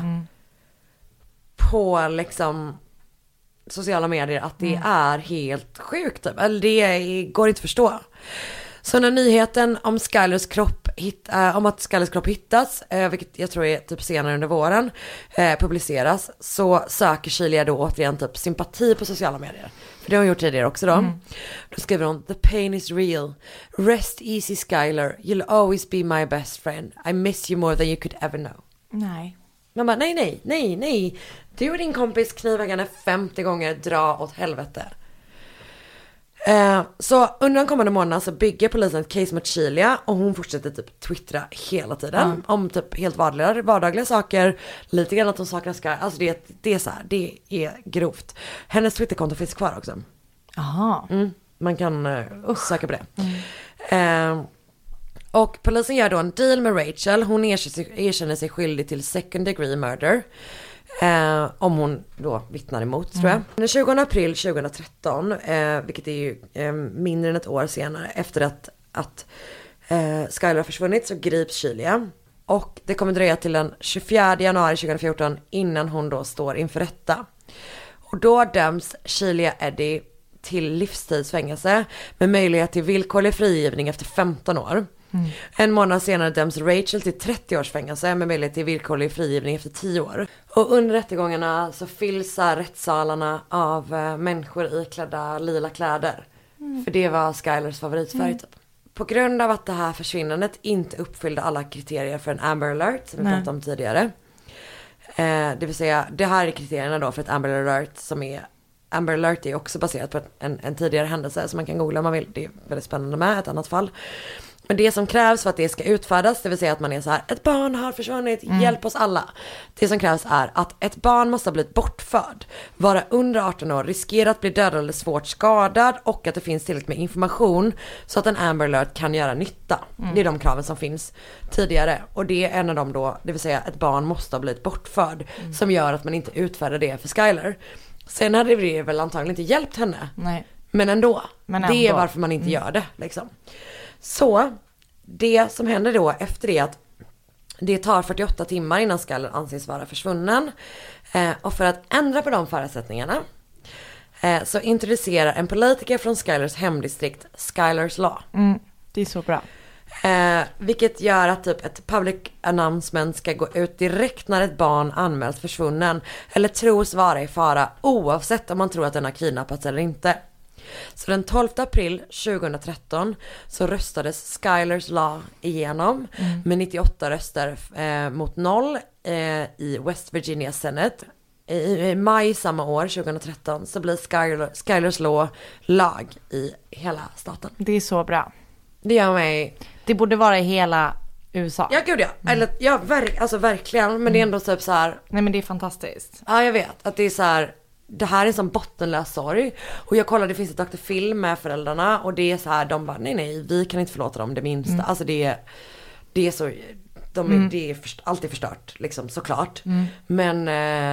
på liksom sociala medier att det är helt sjukt. Eller det går inte att förstå. Så när nyheten om Skylers kropp om att Skylers kropp hittats, vilket jag tror är typ senare under våren, publiceras, så söker Shelia då återigen typ sympati på sociala medier. För det har hon gjort tidigare också då. Då skriver hon, the pain is real. Rest easy Skyler. You'll always be my best friend. I miss you more than you could ever know. Nej. Man bara, nej. Du och din kompis knivar henne 50 gånger, dra åt helvete. Så under de kommande månaderna så bygger polisen ett case mot Shelia och hon fortsätter typ twittra hela tiden om typ helt vardagliga saker, lite grann att hon saknar Sky. Alltså det är så här, det är grovt. Hennes Twitterkonto finns kvar också. Aha. Man kan söka på det. Och polisen gör då en deal med Rachel. Hon erkänner sig skyldig till second degree murder. Om hon då vittnar emot, tror jag. Den 20 april 2013, vilket är ju mindre än ett år senare, efter att Skyler har försvunnit, så grips Shelia. Och det kommer dröja till den 24 januari 2014 innan hon då står inför rätta. Och då döms Shelia Eddy till livstidsfängelse med möjlighet till villkorlig frigivning efter 15 år. En månad senare döms Rachel till 30 års fängelse med möjlighet till villkorlig frigivning efter 10 år. Och under rättegångarna så fylls rättssalarna av människor iklädda lila kläder. För det var Skylers favoritfärg typ. På grund av att det här försvinnandet inte uppfyllde alla kriterier för en Amber Alert som vi pratade om tidigare. Det vill säga, det här är kriterierna då för ett Amber Alert som är... Amber Alert är också baserat på en tidigare händelse som man kan googla om man vill. Det är väldigt spännande med ett annat fall. Men det som krävs för att det ska utfärdas, det vill säga att man är så här: ett barn har försvunnit, hjälp oss alla. Det som krävs är att ett barn måste ha blivit bortförd, vara under 18 år, riskera att bli dödad eller svårt skadad och att det finns tillräckligt med information så att en Amber Alert kan göra nytta. Det är de kraven som finns tidigare. Och det är en av dem då, det vill säga ett barn måste ha blivit bortförd, som gör att man inte utfärdar det för Skyler. Sen hade det väl antagligen inte hjälpt henne. Nej. Men ändå. Det är varför man inte gör det liksom. Så det som händer då efter det att det tar 48 timmar innan Skyler anses vara försvunnen. Och för att ändra på de förutsättningarna så introducerar en politiker från Skylers hemdistrikt Skylers Law. Det är så bra. Vilket gör att typ ett public announcement ska gå ut direkt när ett barn anmäls försvunnen eller tros vara i fara, oavsett om man tror att den har kidnappats eller inte. Så den 12 april 2013 så röstades Skylers Law igenom med 98 röster mot 0 i West Virginia Senate. I maj samma år, 2013, så blir Skylers Law lag i hela staten. Det är så bra. Det gör mig... Det borde vara i hela USA. Ja, gud ja. Eller, ja, alltså verkligen. Men det är ändå typ så här... Nej, men det är fantastiskt. Ja, jag vet. Att det är så här... Det här är en sån bottenlös sorg. Och jag kollade, det finns ett Dr. Phil med föräldrarna. Och det är så här, de bara, nej, vi kan inte förlåta dem det minsta. Alltså det är så... Det är alltid förstört, liksom, såklart. Men...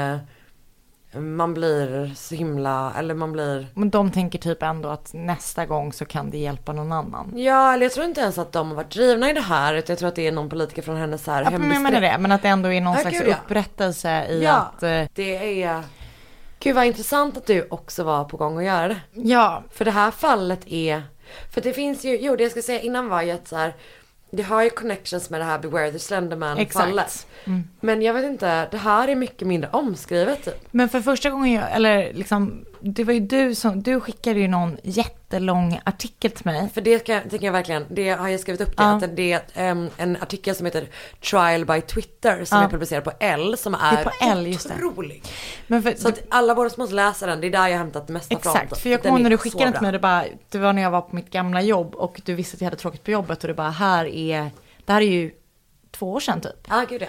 man blir så himla, eller man blir... Men de tänker typ ändå att nästa gång så kan det hjälpa någon annan. Ja, eller jag tror inte ens att de har varit drivna i det här. Utan jag tror att det är någon politiker från hennes här hemdistrikt. Men att det ändå är någon slags upprättelse i att... det är... Gud vad intressant att du också var på gång att göra det. Ja. För det här fallet är... För det finns ju... det jag ska säga innan var ju att så här... Det har ju connections med det här Beware the Slenderman-fallet. Men jag vet inte, det här är mycket mindre omskrivet typ. Men för första gången eller liksom, det var ju du skickade ju någon jättelång artikel till mig. För det tänker jag verkligen, det har jag skrivit upp det, att det är en artikel som heter Trial by Twitter som är publicerad på L, som är på L, just det. Otrolig. Men så att alla våra måste läsa den, det är där jag har hämtat det mesta från. Exakt, för jag kommer när du skickade den till mig, det var när jag var på mitt gamla jobb och du visste att jag hade tråkigt på jobbet och det bara, det här är ju 2 år sedan typ. Ja, gud ja.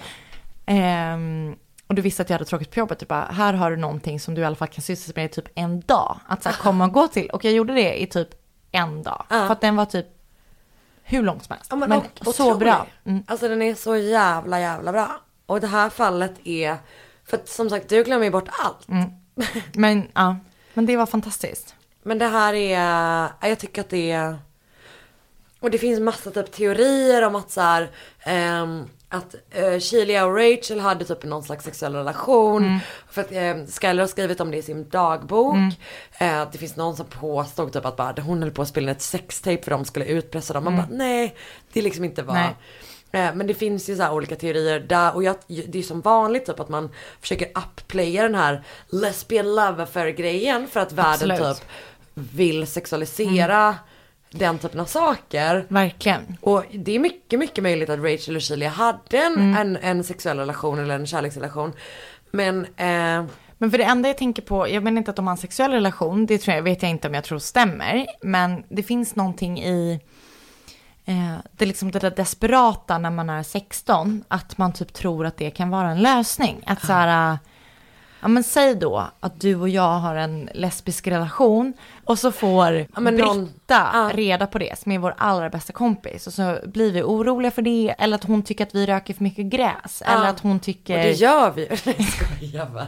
Och du visste att jag hade tråkigt på jobbet. Du bara, här har du någonting som du i alla fall kan syssla med i typ en dag. Att så här, komma och gå till. Och jag gjorde det i typ en dag. För att den var typ hur långt som helst. Ja, men så bra. Alltså den är så jävla bra. Och det här fallet är... För att, som sagt, du glömmer ju bort allt. Men det var fantastiskt. Men det här är... Jag tycker att det är... Och det finns massa typ teorier om att så här... att Shelia och Rachel hade typ någon slags sexuell relation. För att Skyler har skrivit om det i sin dagbok. Det finns någon som påstod typ att bara, hon höll på att spela ett sextape för de skulle utpressa dem. Man bara, nej, det är liksom inte vad. Men det finns ju så här olika teorier där, och det är som vanligt typ att man försöker upplaya den här lesbian love affair-grejen för att världen typ vill sexualisera den typen av saker. Verkligen. Och det är mycket, mycket möjligt att Rachel och Shelia hade en sexuell relation eller en kärleksrelation. Men för det enda jag tänker på, jag menar inte att de har en sexuell relation, det vet jag inte om jag tror stämmer. Men det finns någonting i det är liksom det där desperata när man är 16, att man typ tror att det kan vara en lösning. Att så här, Ja, men säg då att du och jag har en lesbisk relation och så får Britta reda på det, som är vår allra bästa kompis, och så blir vi oroliga för det, eller att hon tycker att vi röker för mycket gräs, eller att hon tycker... Och det gör vi. Nej, skojar bara.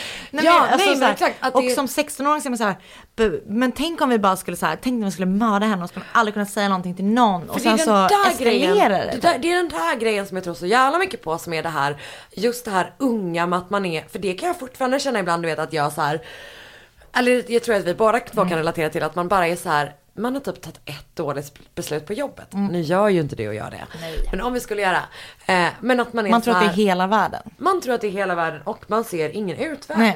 Exakt. Och som 16-åring så är man så här, men tänk om vi bara skulle så här, tänk om vi skulle mörda henne och skulle aldrig kunna säga någonting till någon, och sen så eskalerar det. Det är den där grejen som jag tror så jävla mycket på, som är det här, just det här unga med att man är, för det kan jag fortfarande känna ibland, du vet, att jag så här, eller jag tror att vi båda två kan relatera till att man bara är så här, man har typ tagit ett dåligt beslut på jobbet. Nu gör ju inte det och gör det. Nej. Men om vi skulle göra, men att man är man så tror här, att det är hela världen. Man tror att det är hela världen och man ser ingen utväg. Nej.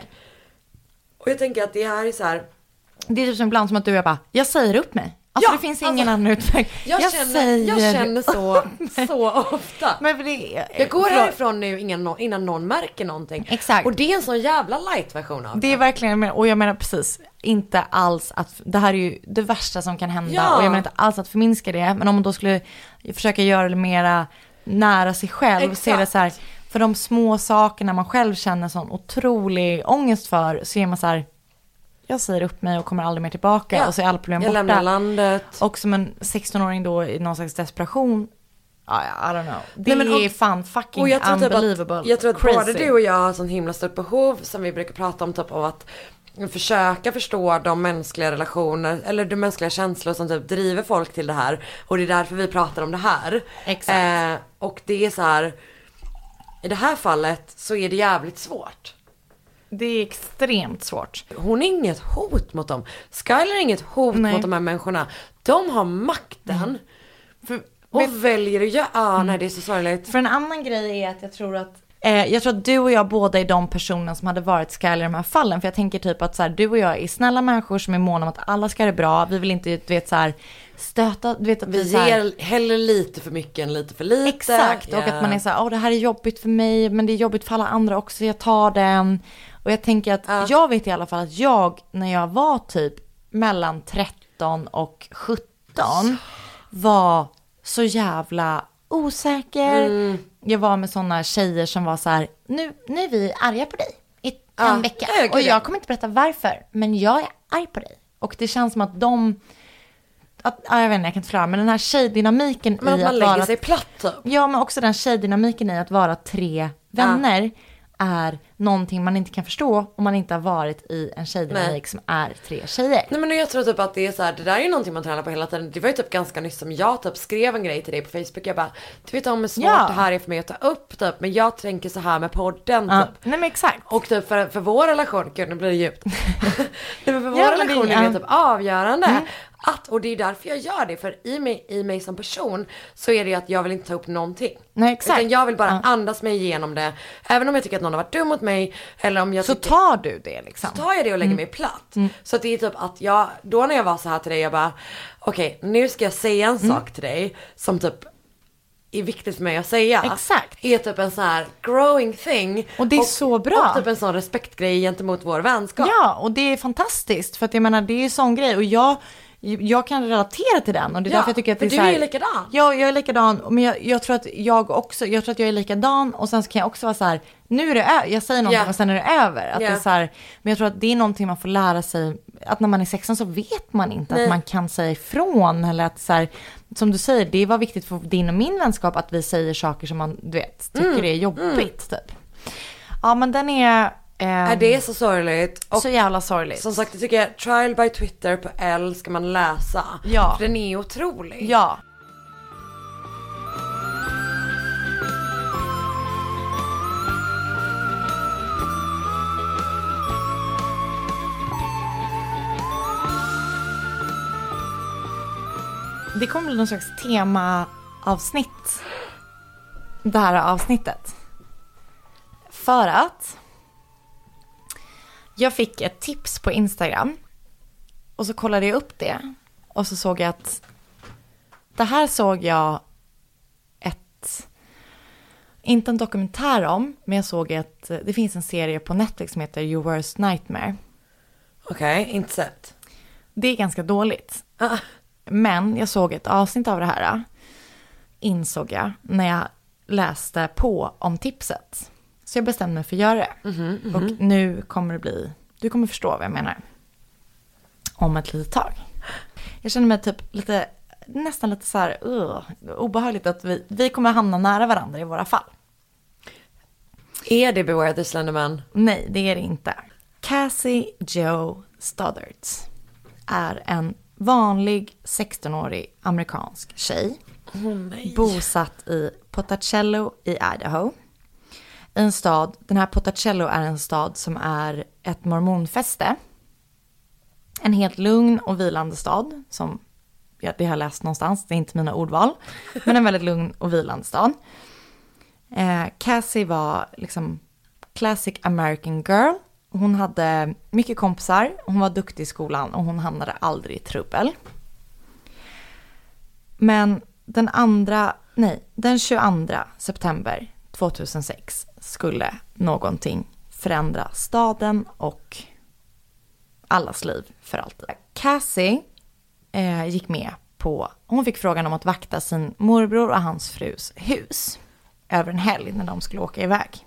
Och jag tänker att det här är så här, det är typ som ibland som att du och jag bara, jag säger upp mig. Alltså det finns ingen annan utväg. Jag känner så ofta. Men för det, jag går härifrån nu innan någon märker någonting. Exakt. Och det är en sån jävla light-version av det. Det är verkligen, och jag menar precis, inte alls att, det här är ju det värsta som kan hända. Ja. Och jag menar inte alls att förminska det. Men om man då skulle försöka göra det mera nära sig själv. Exakt. Se det så här, för de små sakerna man själv känner sån otrolig ångest för, så är man så här, jag säger upp mig och kommer aldrig mer tillbaka. Ja. Och så är alla problem borta. Jag lämnar landet. Och som en 16-åring då i någon slags desperation. I don't know. Det Nej, men är fan fucking jag tror unbelievable. Jag tror att crazy. både du och jag har sån himla stort behov, som vi brukar prata om, typ av att försöka förstå de mänskliga relationer eller de mänskliga känslor som typ driver folk till det här. Och det är därför vi pratar om det här. Exakt. Och det är så här, i det här fallet så är det jävligt svårt. Det är extremt svårt. Hon är inget hot mot dem. Skyler är inget hot mot de här människorna. De har makten. Och väljer att göra... nej, det är så sorgligt. För en annan grej är att jag tror att du och jag båda är de personer som hade varit Skyler i de här fallen. För jag tänker typ att så här, du och jag är snälla människor som är måna om att alla ska ha det bra. Vi vill inte, du vet, så här, stöta, du vet, att vi ger hellre lite för mycket än lite för lite. Exakt, och att man är så här, det här är jobbigt för mig, men det är jobbigt för alla andra också, jag tar den. Och jag tänker att jag vet i alla fall att jag, när jag var typ mellan 13 och 17, var så jävla osäker. Jag var med såna tjejer som var så här, nu är vi arga på dig i en vecka. Och jag kommer inte berätta varför, men jag är arg på dig. Och det känns som att jag vet inte, jag kan inte förklara, men den här tjejdynamiken men i att man att lägger vara... sig platt typ. Ja, men också den tjejdynamiken i att vara 3 vänner är någonting man inte kan förstå om man inte har varit i en tjejdynamik som är 3 tjejer. Nej, men jag tror typ att det är så här, det där är ju någonting man tränar på hela tiden. Det var ju typ ganska nyss som jag typ skrev en grej till dig på Facebook. Jag bara, du vet om hur svårt det här är för mig att ta upp typ, men jag tänker så här med podden typ. Nej, men exakt. Och typ för vår relation, gud nu blir det djupt. Nej, men för vår relation är det typ avgörande. Och det är därför jag gör det, för i mig som person så är det att jag vill inte ta upp någonting. Nej, exakt. Utan jag vill bara andas mig igenom det. Även om jag tycker att någon har varit dum mot mig, eller om jag så tar du det liksom. Så tar jag det och lägger mig platt. Så att det är typ att då när jag var så här till dig, jag bara, okej, nu ska jag säga en sak till dig som typ är viktigt för mig att säga. Exakt. Är typ en så här growing thing. Och det är så bra. Och typ en sån respektgrej gentemot vår vänskap. Ja, och det är fantastiskt. För att jag menar, det är ju sån grej. Och jag kan relatera till den. Och det är därför jag tycker att det är du så här, är ju likadan. Ja, jag är likadan. Men jag tror att jag är likadan. Och sen så kan jag också vara så här, nu är det jag säger någonting och sen är det över. Att det är så här, men jag tror att det är någonting man får lära sig. Att när man är 16 så vet man inte att man kan säga ifrån. Eller att så här, som du säger, det var viktigt för din och min vänskap att vi säger saker som man, du vet, tycker är jobbigt typ. Ja, men den är... det är så sorgligt. Och så jävla sorgligt. Som sagt, jag tycker Trial by Twitter på L ska man läsa. Ja. För den är otrolig. Ja. Det kommer bli någon slags temaavsnitt. Det här avsnittet. För att jag fick ett tips på Instagram. Och så kollade jag upp det. Och så såg jag att det här såg jag inte en dokumentär om, men jag såg att det finns en serie på Netflix som heter Your Worst Nightmare. Okej, inte sett. Det är ganska dåligt. Men jag såg ett avsnitt av det här, insåg jag, när jag läste på om tipset. Så jag bestämde mig för att göra det. Och nu kommer det bli, du kommer förstå vad jag menar. Om ett litet tag. Jag känner mig typ nästan lite så här obehagligt att vi kommer hamna nära varandra i våra fall. Är det Beware the Slenderman? Nej, det är det inte. Cassie Jo Stoddards är en vanlig 16-årig amerikansk tjej. Bosatt i Potacello i Idaho. En stad, den här Potacello är en stad som är ett mormonfäste. En helt lugn och vilande stad som det har jag läst någonstans, det är inte mina ordval. Men en väldigt lugn och vilande stad. Cassie var liksom classic American girl. Hon hade mycket kompisar, hon var duktig i skolan och hon hamnade aldrig i trubbel. Men den 22 september 2006 skulle någonting förändra staden och allas liv för alltid. Cassie gick med på, hon fick frågan om att vakta sin morbror och hans frus hus över en helg när de skulle åka iväg.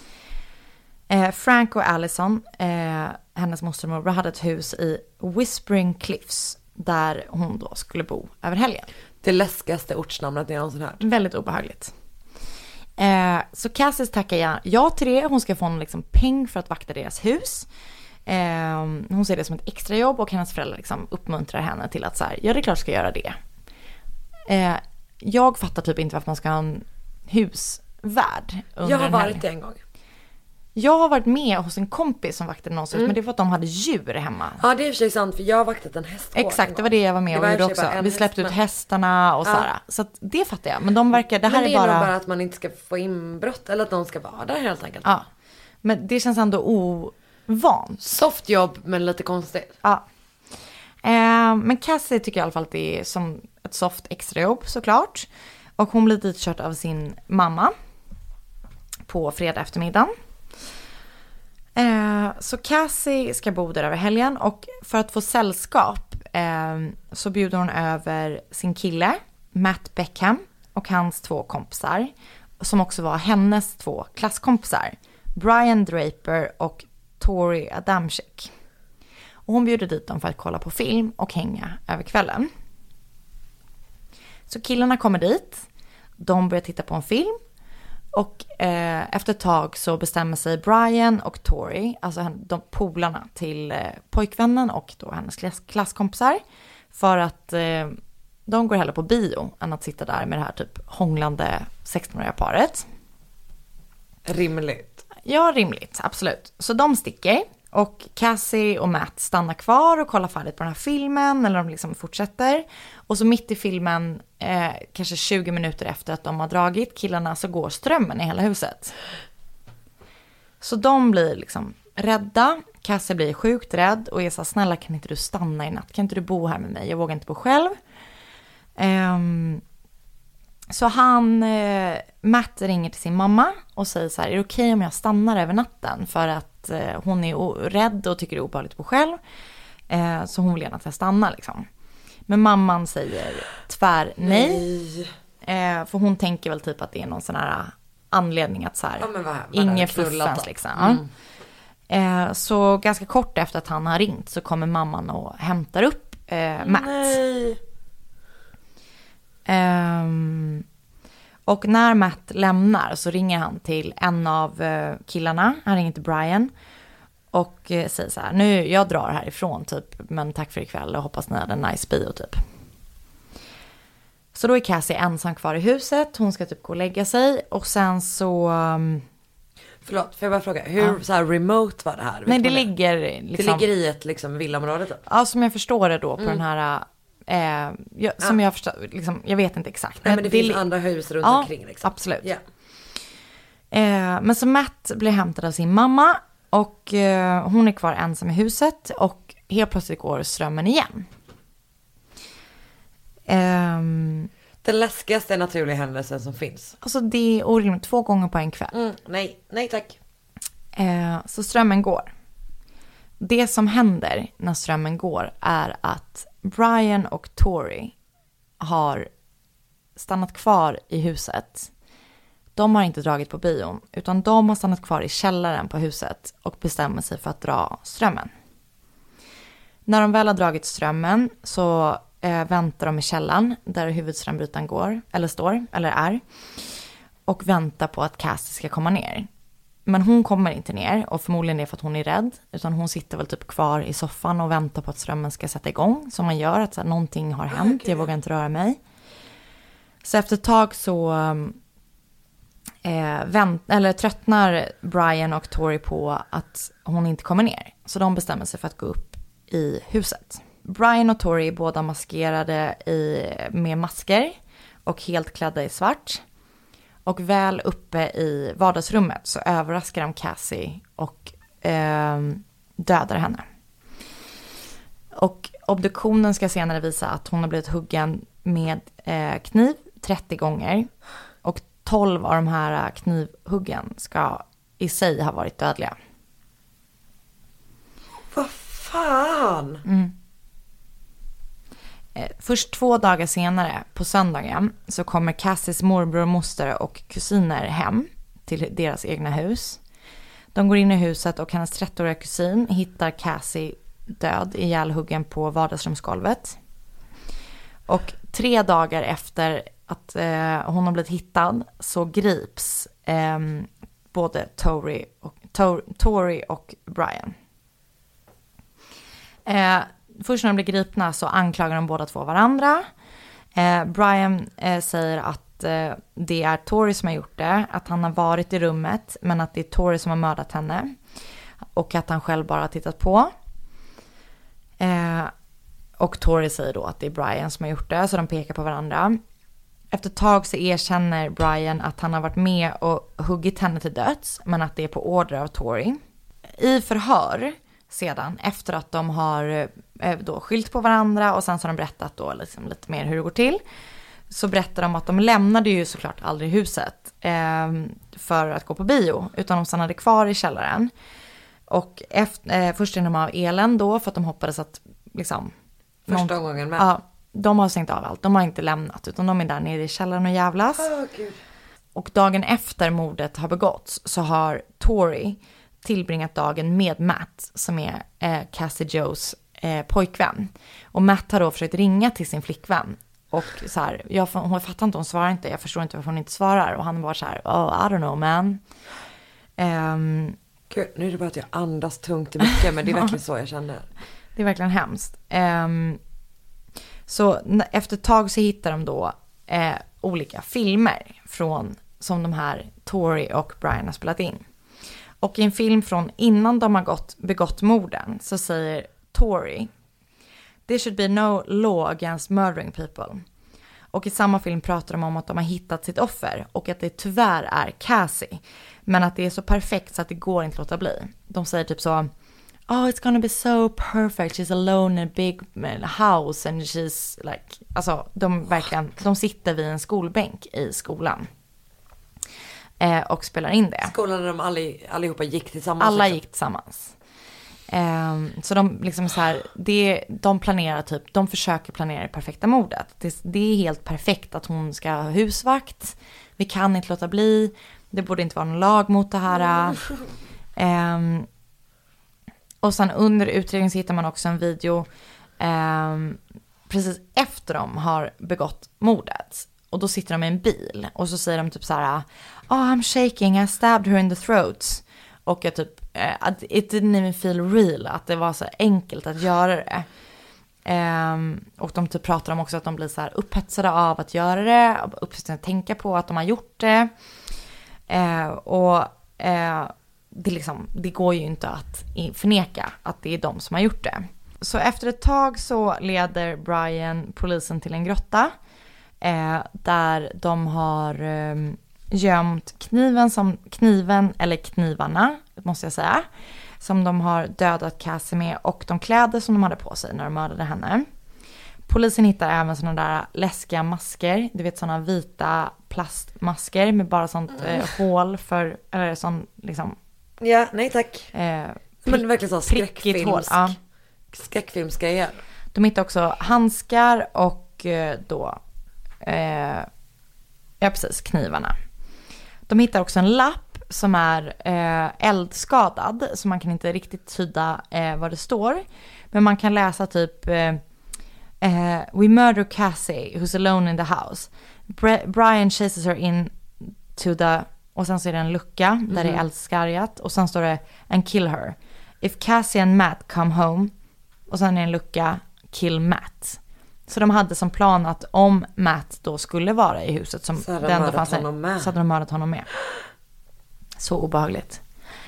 Frank och Allison, hennes moster och morbror, hade ett hus i Whispering Cliffs där hon då skulle bo över helgen. Det läskigaste ortsnamnet jag någonsin hört. Väldigt obehagligt. Så Cassie tackar ja till det. Hon ska få en liksom peng för att vakta deras hus. Hon ser det som ett extrajobb och hennes föräldrar liksom uppmuntrar henne till att så här, ja, det är klart ska göra det. Jag fattar typ inte varför man ska ha en husvärd under Jag har den här. varit det en gång. Jag har varit med hos en kompis som vaktade någonstans, men det är för att de hade djur hemma. Ja, det är i och för sig sant, för jag har vaktat en hästgård. Exakt, det var det jag var med och gjorde också. Vi släppte ut hästarna och sådär. Så att det fattar jag. Men de verkar, det här men det är bara... nog bara att man inte ska få inbrott eller att de ska vara där helt enkelt. Ja, men det känns ändå ovant. Soft jobb, men lite konstigt. Ja. Men Cassie tycker i alla fall att det är som ett soft extrajobb såklart. Och hon blir ditkört av sin mamma på fredag eftermiddag. Så Cassie ska bo där över helgen och för att få sällskap så bjuder hon över sin kille Matt Beckham och hans 2 kompisar som också var hennes 2 klasskompisar, Brian Draper och Tori Adamczyk. Och hon bjuder dit dem för att kolla på film och hänga över kvällen. Så killarna kommer dit, de börjar titta på en film. Och efter ett tag så bestämmer sig Brian och Tori, alltså de polarna till pojkvännen och då hennes klasskompisar, för att de går hellre på bio än att sitta där med det här typ hånglande 16-åriga paret. Rimligt. Ja, rimligt, absolut. Så de sticker och Cassie och Matt stannar kvar och kollar färdigt på den här filmen, eller de liksom fortsätter. Och så mitt i filmen, kanske 20 minuter efter att de har dragit killarna, så går strömmen i hela huset. Så de blir liksom rädda. Cassie blir sjukt rädd och är så här, snälla kan inte du stanna i natt? Kan inte du bo här med mig? Jag vågar inte bo själv. Så Matt ringer till sin mamma och säger så här, är det okej om jag stannar över natten? För att hon är rädd och tycker det är obehagligt att bo själv. Så hon vill gärna att jag stannar liksom. Men mamman säger tvär nej. För hon tänker väl typ att det är någon sån här anledning att så här, inget fuffens liksom. Så ganska kort efter att han har ringt så kommer mamman och hämtar upp Matt. Nej. Och när Matt lämnar så ringer han till en av killarna. Han ringer till Brian och säger så här, nu jag drar härifrån typ, men tack för ikväll och hoppas ni hade en nice bio typ. Så då är Cassie ensam kvar i huset. Hon ska typ gå och lägga sig och sen så... Förlåt, får jag bara fråga, hur så här remote var det här? Nej, det ligger liksom... Det ligger i ett liksom villaområde typ? Ja, som jag förstår det då på den här... som jag förstår, liksom, jag vet inte exakt. Nej, men det finns andra hus runt omkring liksom. Absolut. Men så Matt blir hämtad av sin mamma och hon är kvar ensam i huset och helt plötsligt går strömmen igen. Den läskigaste naturliga händelsen som finns. Alltså det är orimligt 2 gånger på en kväll. Nej tack. Så strömmen går. Det som händer när strömmen går är att Brian och Tori har stannat kvar i huset. de har inte dragit på bion, utan de har stannat kvar i källaren på huset och bestämmer sig för att dra strömmen. När de väl har dragit strömmen så väntar de i källaren där huvudströmbrytaren går, eller står, eller är, och väntar på att Cassie ska komma ner. Men hon kommer inte ner, och förmodligen är det för att hon är rädd, utan hon sitter väl typ kvar i soffan och väntar på att strömmen ska sätta igång, som man gör, att så här, någonting har hänt, jag vågar inte röra mig. Så efter ett tag så tröttnar Brian och Tori på att hon inte kommer ner, så de bestämmer sig för att gå upp i huset. Brian och Tori är båda maskerade med masker och helt klädda i svart. Och väl uppe i vardagsrummet så överraskar de Cassie och dödar henne. Och obduktionen ska senare visa att hon har blivit huggen med kniv 30 gånger. Och 12 av de här knivhuggen ska i sig ha varit dödliga. Vad fan? Först 2 dagar senare, på söndagen, så kommer Cassies morbror, moster och kusiner hem till deras egna hus. De går in i huset och hennes 30-åriga kusin hittar Cassie död, ihjälhuggen på vardagsrumsgolvet. Och 3 dagar efter att hon har blivit hittad så grips både Tori och Brian. Först när de blir gripna så anklagar de båda två varandra. Brian säger att det är Tori som har gjort det, att han har varit i rummet, men att det är Tori som har mördat henne och att han själv bara har tittat på. Och Tori säger då att det är Brian som har gjort det, så de pekar på varandra. Efter ett tag så erkänner Brian att han har varit med och huggit henne till döds, men att det är på order av Tori. I förhör sedan, efter att de har då skylt på varandra och sen så har de berättat då liksom lite mer hur det går till, så berättar de att de lämnade ju såklart aldrig huset för att gå på bio, utan de stannade kvar i källaren. Och först stängde de av elen då för att de hoppades att liksom... Första gången med? Ja, de har stängt av allt. De har inte lämnat, utan de är där nere i källaren och jävlas. Gud. Och dagen efter mordet har begåtts så har Tori tillbringat dagen med Matt, som är Cassie Joes pojkvän. Och Matt har då försökt ringa till sin flickvän. Och så här, hon fattar inte, hon svarar inte. Jag förstår inte varför hon inte svarar. Och han var så här, I don't know man. Gud, nu är det bara att jag andas tungt i mycket, men det är verkligen så jag känner. Det är verkligen hemskt. Så efter ett tag så hittar de då olika filmer som de här Tori och Brian har spelat in. Och i en film från innan de har begått morden så säger Tori: "There should be no law against murdering people." Och i samma film pratar de om att de har hittat sitt offer och att det tyvärr är Cassie. Men att det är så perfekt så att det går inte att låta bli. De säger typ så: "Oh, it's gonna be so perfect. She's alone in a big house and she's like..." Alltså de sitter vid en skolbänk i skolan. Och spelar in det. Skolan där de allihopa gick tillsammans. Alla gick tillsammans. Så de liksom så här, de planerar typ, de försöker planera det perfekta mordet. Det är helt perfekt att hon ska ha husvakt. Vi kan inte låta bli. Det borde inte vara någon lag mot det här. Och sen under utredningen så hittar man också en video precis efter de har begått mordet. Och då sitter de i en bil och så säger de typ så här: "Oh, I'm shaking, I stabbed her in the throat." Och jag typ, it didn't even feel real, att det var så enkelt att göra det. Och de typ pratar om också att de blir så här upphetsade av att göra det, upphetsade att tänka på att de har gjort det. Det går ju inte att förneka att det är de som har gjort det. Så efter ett tag så leder Brian polisen till en grotta där de har gömt knivarna, måste jag säga, som de har dödat Cassie med, och de kläder som de hade på sig när de mördade henne. Polisen hittar även sådana där läskiga masker, du vet, sådana vita plastmasker med bara sånt hål för, eller sån liksom... Ja, nej tack. Men det är verkligen så skräckfilmsgrejer. De hittar också handskar och ja precis, knivarna. De hittar också en lapp som är eldskadad, så man kan inte riktigt tyda vad det står. Men man kan läsa typ We murder Cassie, who's alone in the house. Brian chases her in to the... Och sen så är det en lucka där det är eldskargat. Och sen står det and kill her. If Cassie and Matt come home. Och sen är det en lucka, kill Matt. Så de hade som plan att om Matt då skulle vara i huset som så den då fanns där, så hade de mördat honom med. Så obehagligt.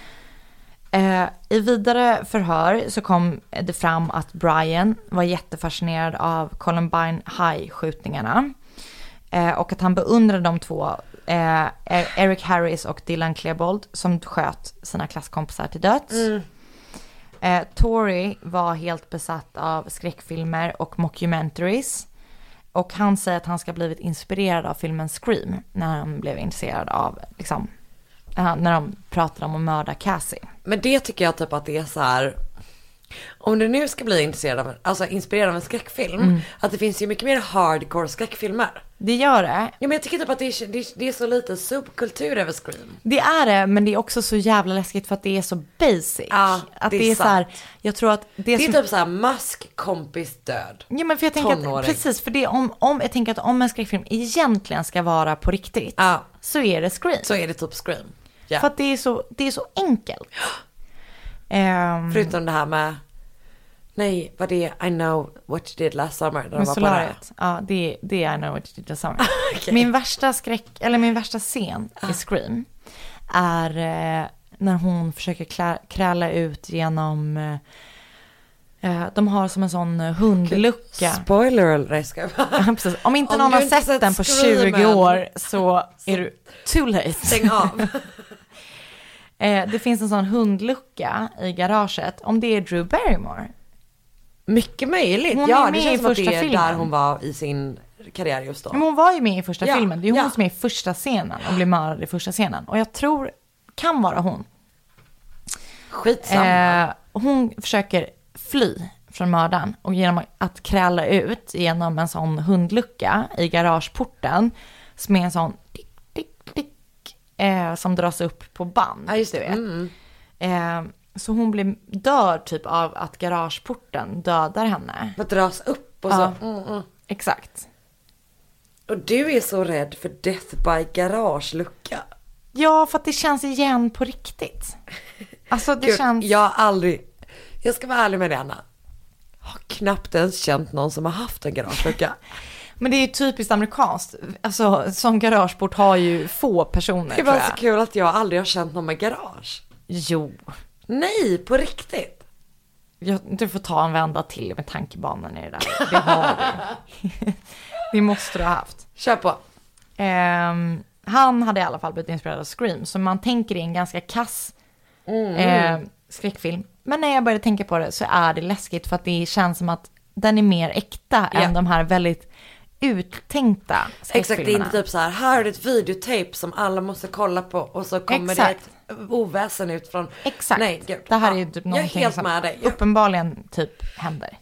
I vidare förhör så kom det fram att Brian var jättefascinerad av Columbine High-skjutningarna. Och att han beundrade de två, Eric Harris och Dylan Klebold, som sköt sina klasskompisar till döds. Tory var helt besatt av skräckfilmer och mockumentaries. Och han säger att han ska ha blivit inspirerad av filmen Scream när han blev intresserad av, liksom, när de pratade om att mörda Cassie. Men det tycker jag typ att det är så här, om du nu ska bli inspirerad av en skräckfilm, att det finns ju mycket mer hardcore skräckfilmer. Det gör det. Ja, men jag tycker typ att det är så lite subkultur över Scream. Det är det, men det är också så jävla läskigt för att det är så basic. Ja, att det är så här, jag tror att det är typ så här mask, kompis, död. Ja, men för jag tänker att, precis, för det om jag tänker att om en skräckfilm egentligen ska vara på riktigt, så är det Scream. Så är det typ Scream. Yeah. För att det är så enkelt. Förutom det här med, nej, vad det är I know what you did last summer. Med solariet. Ja, det är I know what you did last summer. Okay. Min värsta scen i Scream är när hon försöker kräla ut genom de har som en sån hundlucka. Spoiler eller ska precis. Om inte någon har sett den på 20 år så är du too late. Stäng av. Det finns en sån hundlucka i garaget. Om det är Drew Barrymore. Mycket möjligt. Hon ja, är med det känns i som att första det är filmen. där hon var i sin karriär just då. Men hon var ju med i första filmen. Det är hon som är i första scenen och blir mördad i första scenen. Och jag tror, kan vara hon. Skitsamma. Hon försöker fly från mördaren och genom att kräla ut genom en sån hundlucka i garageporten som är en sån som dras upp på band. Ja, just det. Så hon dör typ av att garageporten dödar henne. Vad dras upp och så. Exakt. Och du är så rädd för Death by garagelucka. Ja, för att det känns igen på riktigt. Alltså det känns... Jag ska vara ärlig med det, Anna. Jag har knappt ens känt någon som har haft en garagelucka. Men det är ju typiskt amerikanskt. Alltså, som garageport har ju få personer. Det var så kul att jag aldrig har känt någon med garage. Jo. Nej, på riktigt. Du får ta en vända till med tankebanan i det där. Det har du. Det måste du ha haft. Kör på. Han hade i alla fall blivit inspirerad av Scream. Så man tänker det är en ganska kass skräckfilm. Men när jag började tänka på det så är det läskigt. För att det känns som att den är mer äkta än de här väldigt uttänkta skräckfilmerna. Exakt, det är inte typ så här är det ett videotape som alla måste kolla på och så kommer det ett oväsen ut från... Exakt, nej, gud. Det här är ju typ någonting som uppenbarligen typ händer.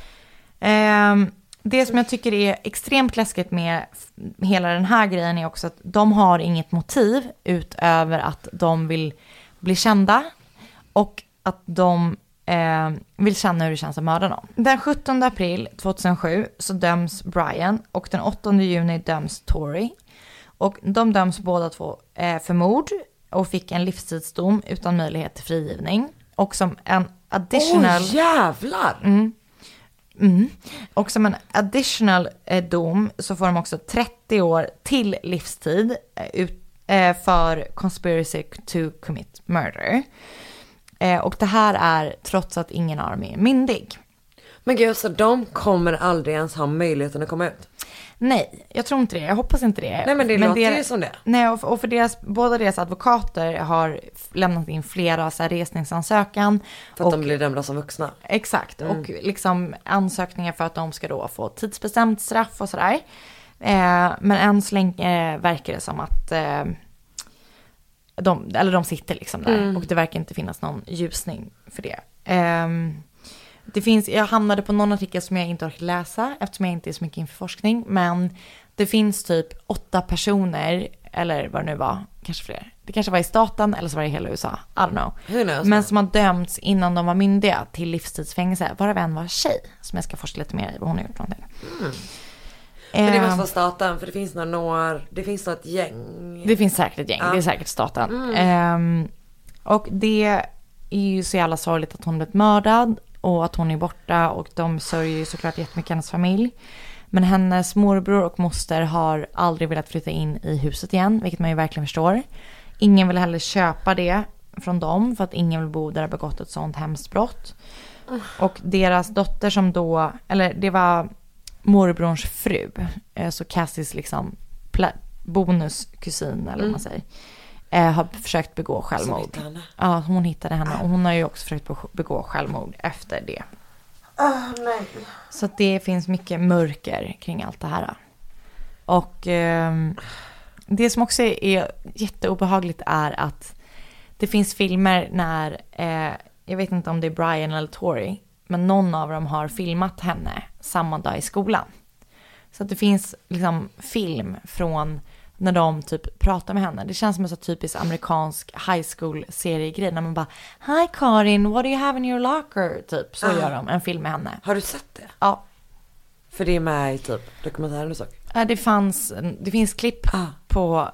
Det som jag tycker är extremt läskigt med hela den här grejen är också att de har inget motiv utöver att de vill bli kända och att de vill känna hur det känns att mörda någon. Den 17 april 2007 så döms Brian och den 8 juni döms Tory. Och de döms båda två för mord och fick en livstidsdom utan möjlighet till frigivning. Och som en additional... jävlar! Och som en additional dom så får de också 30 år till livstid för conspiracy to commit murder. Och det här är trots att ingen av dem är myndig. Men gud, så de kommer aldrig ens ha möjligheten att komma ut? Nej, jag tror inte det. Jag hoppas inte det. Nej, men det låter ju som det. Nej, och för båda deras advokater har lämnat in flera så här resningsansökan. För att de blir dömda som vuxna. Exakt, och liksom ansökningar för att de ska då få tidsbestämt straff och sådär. Men än så länge verkar det som att... de sitter liksom där och det verkar inte finnas någon ljusning för det. Jag hamnade på någon artikel som jag inte orkar läsa eftersom jag inte är så mycket inför forskning, men det finns typ 8 personer eller vad det nu var, kanske fler. Det kanske var i staten eller så var det i hela USA, I don't know. Who knows? Men som har dömts innan de var myndiga till livstidsfängelse, varav en var tjej, som jag ska forska lite mer i vad hon har gjort någonting. Men det måste vara staten, för det finns det finns något gäng. Det finns säkert ett gäng, det är säkert staten. Och det är ju så jävla sorgligt att hon blivit mördad och att hon är borta, och de sörjer ju såklart jättemycket hennes familj. Men hennes morbror och moster har aldrig velat flytta in i huset igen, vilket man ju verkligen förstår. Ingen vill heller köpa det från dem, för att ingen vill bo där och begått ett sånt hemskt brott. Och deras dotter som då, eller det var morbrorns fru, så Cassies liksom bonuskusin eller vad man säger, har försökt begå självmord. Ja, hon hittade henne, och hon har ju också försökt begå självmord efter det. Nej. Så att det finns mycket mörker kring allt det här. Och det som också är jätteobehagligt är att det finns filmer när, jag vet inte om det är Brian eller Tori, men någon av dem har filmat henne samma dag i skolan. Så att det finns liksom film från när de typ pratar med henne. Det känns som en så typisk amerikansk high school seriegrej när man bara, hi Karin, what do you have in your locker? Typ, så gör de en film med henne. Har du sett det? Ja. För det är med i typ dokumentären du såg? Ja, det finns klipp på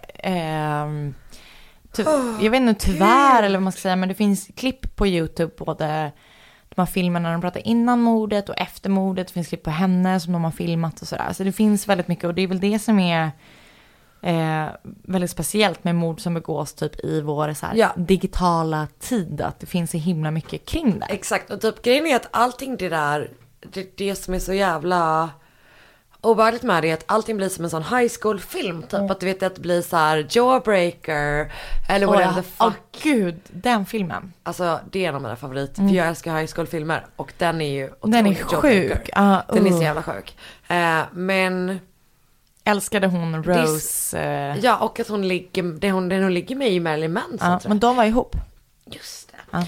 jag vet inte tyvärr eller vad man ska säga, men det finns klipp på YouTube, både de har filmer när de pratar innan mordet och efter mordet. Det finns klipp på henne som de har filmat och sådär. Så det finns väldigt mycket, och det är väl det som är väldigt speciellt med mord som begås typ i vår så här, digitala tid, att det finns så himla mycket kring det. Exakt, och typ grejen är att allting det där, det som är så jävla obehagligt med det är att allting blir som en sån high school film typ, att du vet att det blir så här Jawbreaker eller whatever the fuck. Gud, den filmen. Alltså det är en av mina favoriter, för jag älskar high school filmer, och den är ju den är sjuk. Den är så jävla sjuk. Men älskade hon Rose. Ja, och att hon ligger med i Marilyn Manson. Men de var ihop. Just det.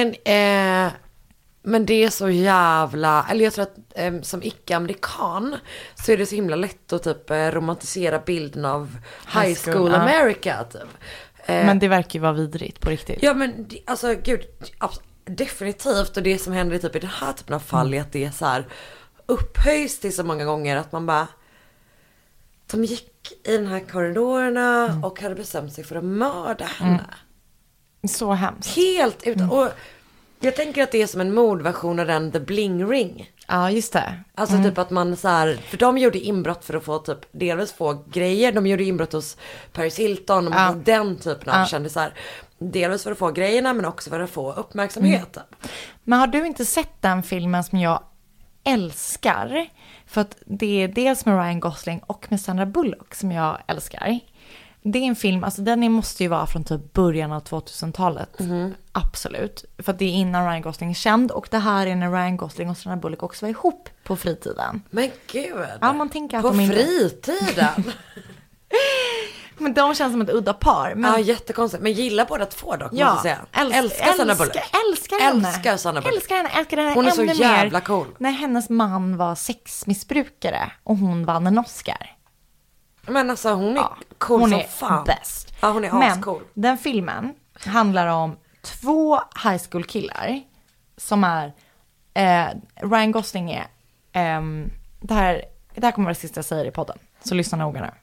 Men det är så jävla, eller jag tror att som icke-amerikan så är det så himla lätt att typ romantisera bilden av high school America typ. Men det verkar ju vara vidrigt på riktigt. Ja, men alltså gud, definitivt. Och det som händer typ i den här typen av fall är att det är så här upphöjs till så många gånger att man bara, de gick i den här korridorerna och hade bestämt sig för att mörda henne. Så hemskt. Helt utan. Och jag tänker att det är som en mordversion av den The Bling Ring. Ja, just det. Alltså typ att man så här, för de gjorde inbrott för att få typ delvis få grejer. De gjorde inbrott hos Paris Hilton och den typen av kändisar. Delvis för att få grejerna, men också för att få uppmärksamheten. Men har du inte sett den filmen som jag älskar? För att det är dels med Ryan Gosling och med Sandra Bullock som jag älskar. Det är en film, alltså den måste ju vara från typ början av 2000-talet. Absolut. För att det är innan Ryan Gosling är känd. Och det här är när Ryan Gosling och Sandra Bullock också var ihop på fritiden. Men gud. Ja, man tänker att på de fritiden? Men de känns som ett udda par. Men... Ja, jättekonstigt. Men gillar båda två dock, måste jag säga. Älskar Sandra Bullock. Älskar henne. Älskar Sandra Bullock. Älskar henne hon är så ännu jävla mer cool. När hennes man var sexmissbrukare och hon vann en Oscar. Men alltså hon är cool hon som är fan. Bäst. Ja, hon är ascool. Men den filmen handlar om 2 high school killar som är Ryan Gosling är det här kommer vara det sista jag säger i podden. Så lyssna noga nu.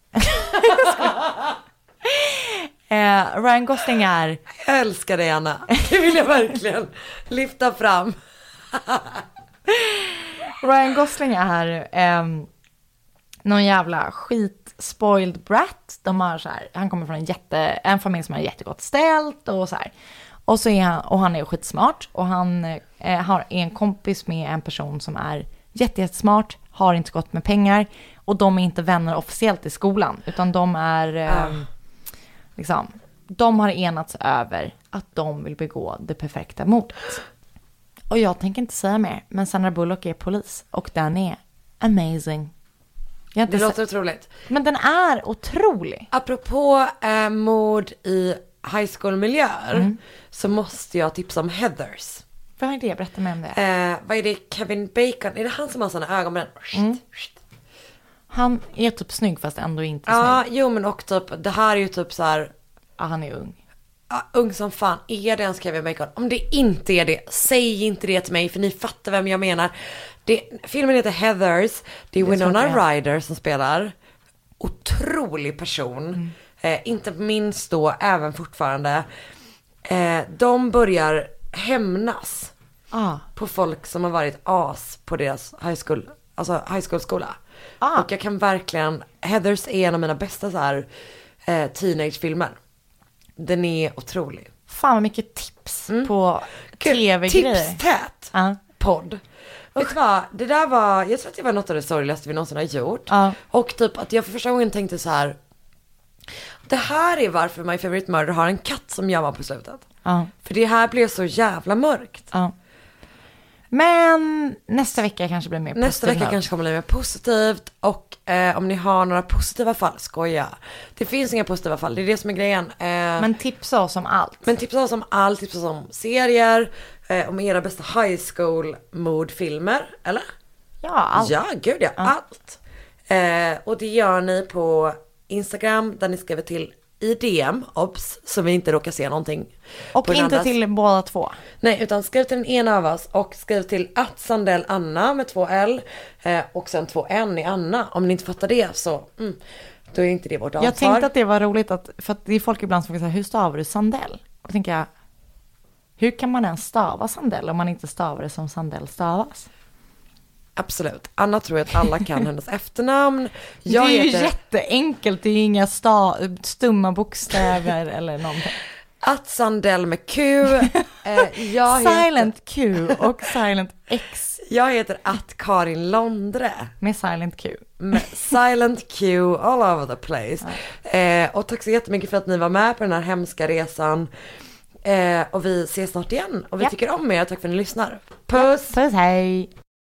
Ryan Gosling är... Jag älskar dig, Anna. Det vill jag verkligen lyfta fram. Ryan Gosling är någon jävla spoiled brat. De har så här, han kommer från en familj som har jättegott ställt och så här. Och så är han är skitsmart, och han har en kompis med en person som är jättesmart, har inte gått med pengar, och de är inte vänner officiellt i skolan, utan de är liksom, de har enats över att de vill begå det perfekta mordet. Och jag tänker inte säga mer, men Sandra Bullock är polis, och den är amazing. Det låter otroligt. Men den är otrolig. Apropå mord i high school-miljöer så måste jag tipsa om Heathers. Vad är det? Berätta mig om det. Vad är det? Kevin Bacon? Är det han som har såna ögonbryn? Han är typ snygg fast ändå inte Ja, snygg. jo men och typ, det här är ju typ så här. Ja, han är ung. Ung som fan. Är det en Kevin Bacon? Om det inte är det, säg inte det till mig, för ni fattar vem jag menar. Filmen heter Heathers. Det är Winona Ryder som spelar. Otrolig person. Inte minst då, även fortfarande. De börjar hämnas på folk som har varit as på deras high school skola. Och jag kan verkligen, Heathers är en av mina bästa så här teenagefilmer. Den är otrolig. Fan vad mycket tips på tv-grejer. Tipstät podd. Vet du vad, det där var, jag tror att det var något av det sorgligaste vi någonsin har gjort. Och typ att jag för första gången tänkte så här. Det här är varför My Favorite Murder har en katt som jammar på slutet. För det här blev så jävla mörkt. Men nästa vecka kanske blir mer positivt. Nästa vecka kanske kommer bli mer positivt. Och om ni har några positiva fall, skoja. Det finns inga positiva fall, det är det som är grejen. Men tipsa oss om allt. Tipsa oss om serier. Om era bästa high school mordfilmer, eller? Ja, allt. Ja, gud ja, allt. Och det gör ni på Instagram, där ni skriver till i DM, obs, så vi inte råkar se någonting. Och inte andras. Till båda två. Nej, utan skriv till den ena av oss och skriv till @sandellanna med 2 L och sen 2 N i Anna. Om ni inte fattar det så då är inte det vårt ansvar. Jag tänkte att det var roligt för att det är folk ibland som frågar så här, hur stavar du Sandell? Och då tänker jag, hur kan man ens stava Sandell om man inte stavar det som Sandell stavas? Absolut. Anna tror att alla kan hennes efternamn. Det är ju jätteenkelt. Det är inga stumma bokstäver eller någonting. Sandell med Q. Silent Q och Silent X. Jag heter Karin Londre. Med Silent Q. Med Silent Q all over the place. Och tack så jättemycket för att ni var med på den här hemska resan. Och vi ses snart igen. Och vi tycker om er. Tack för att ni lyssnar. Puss! Puss, hej!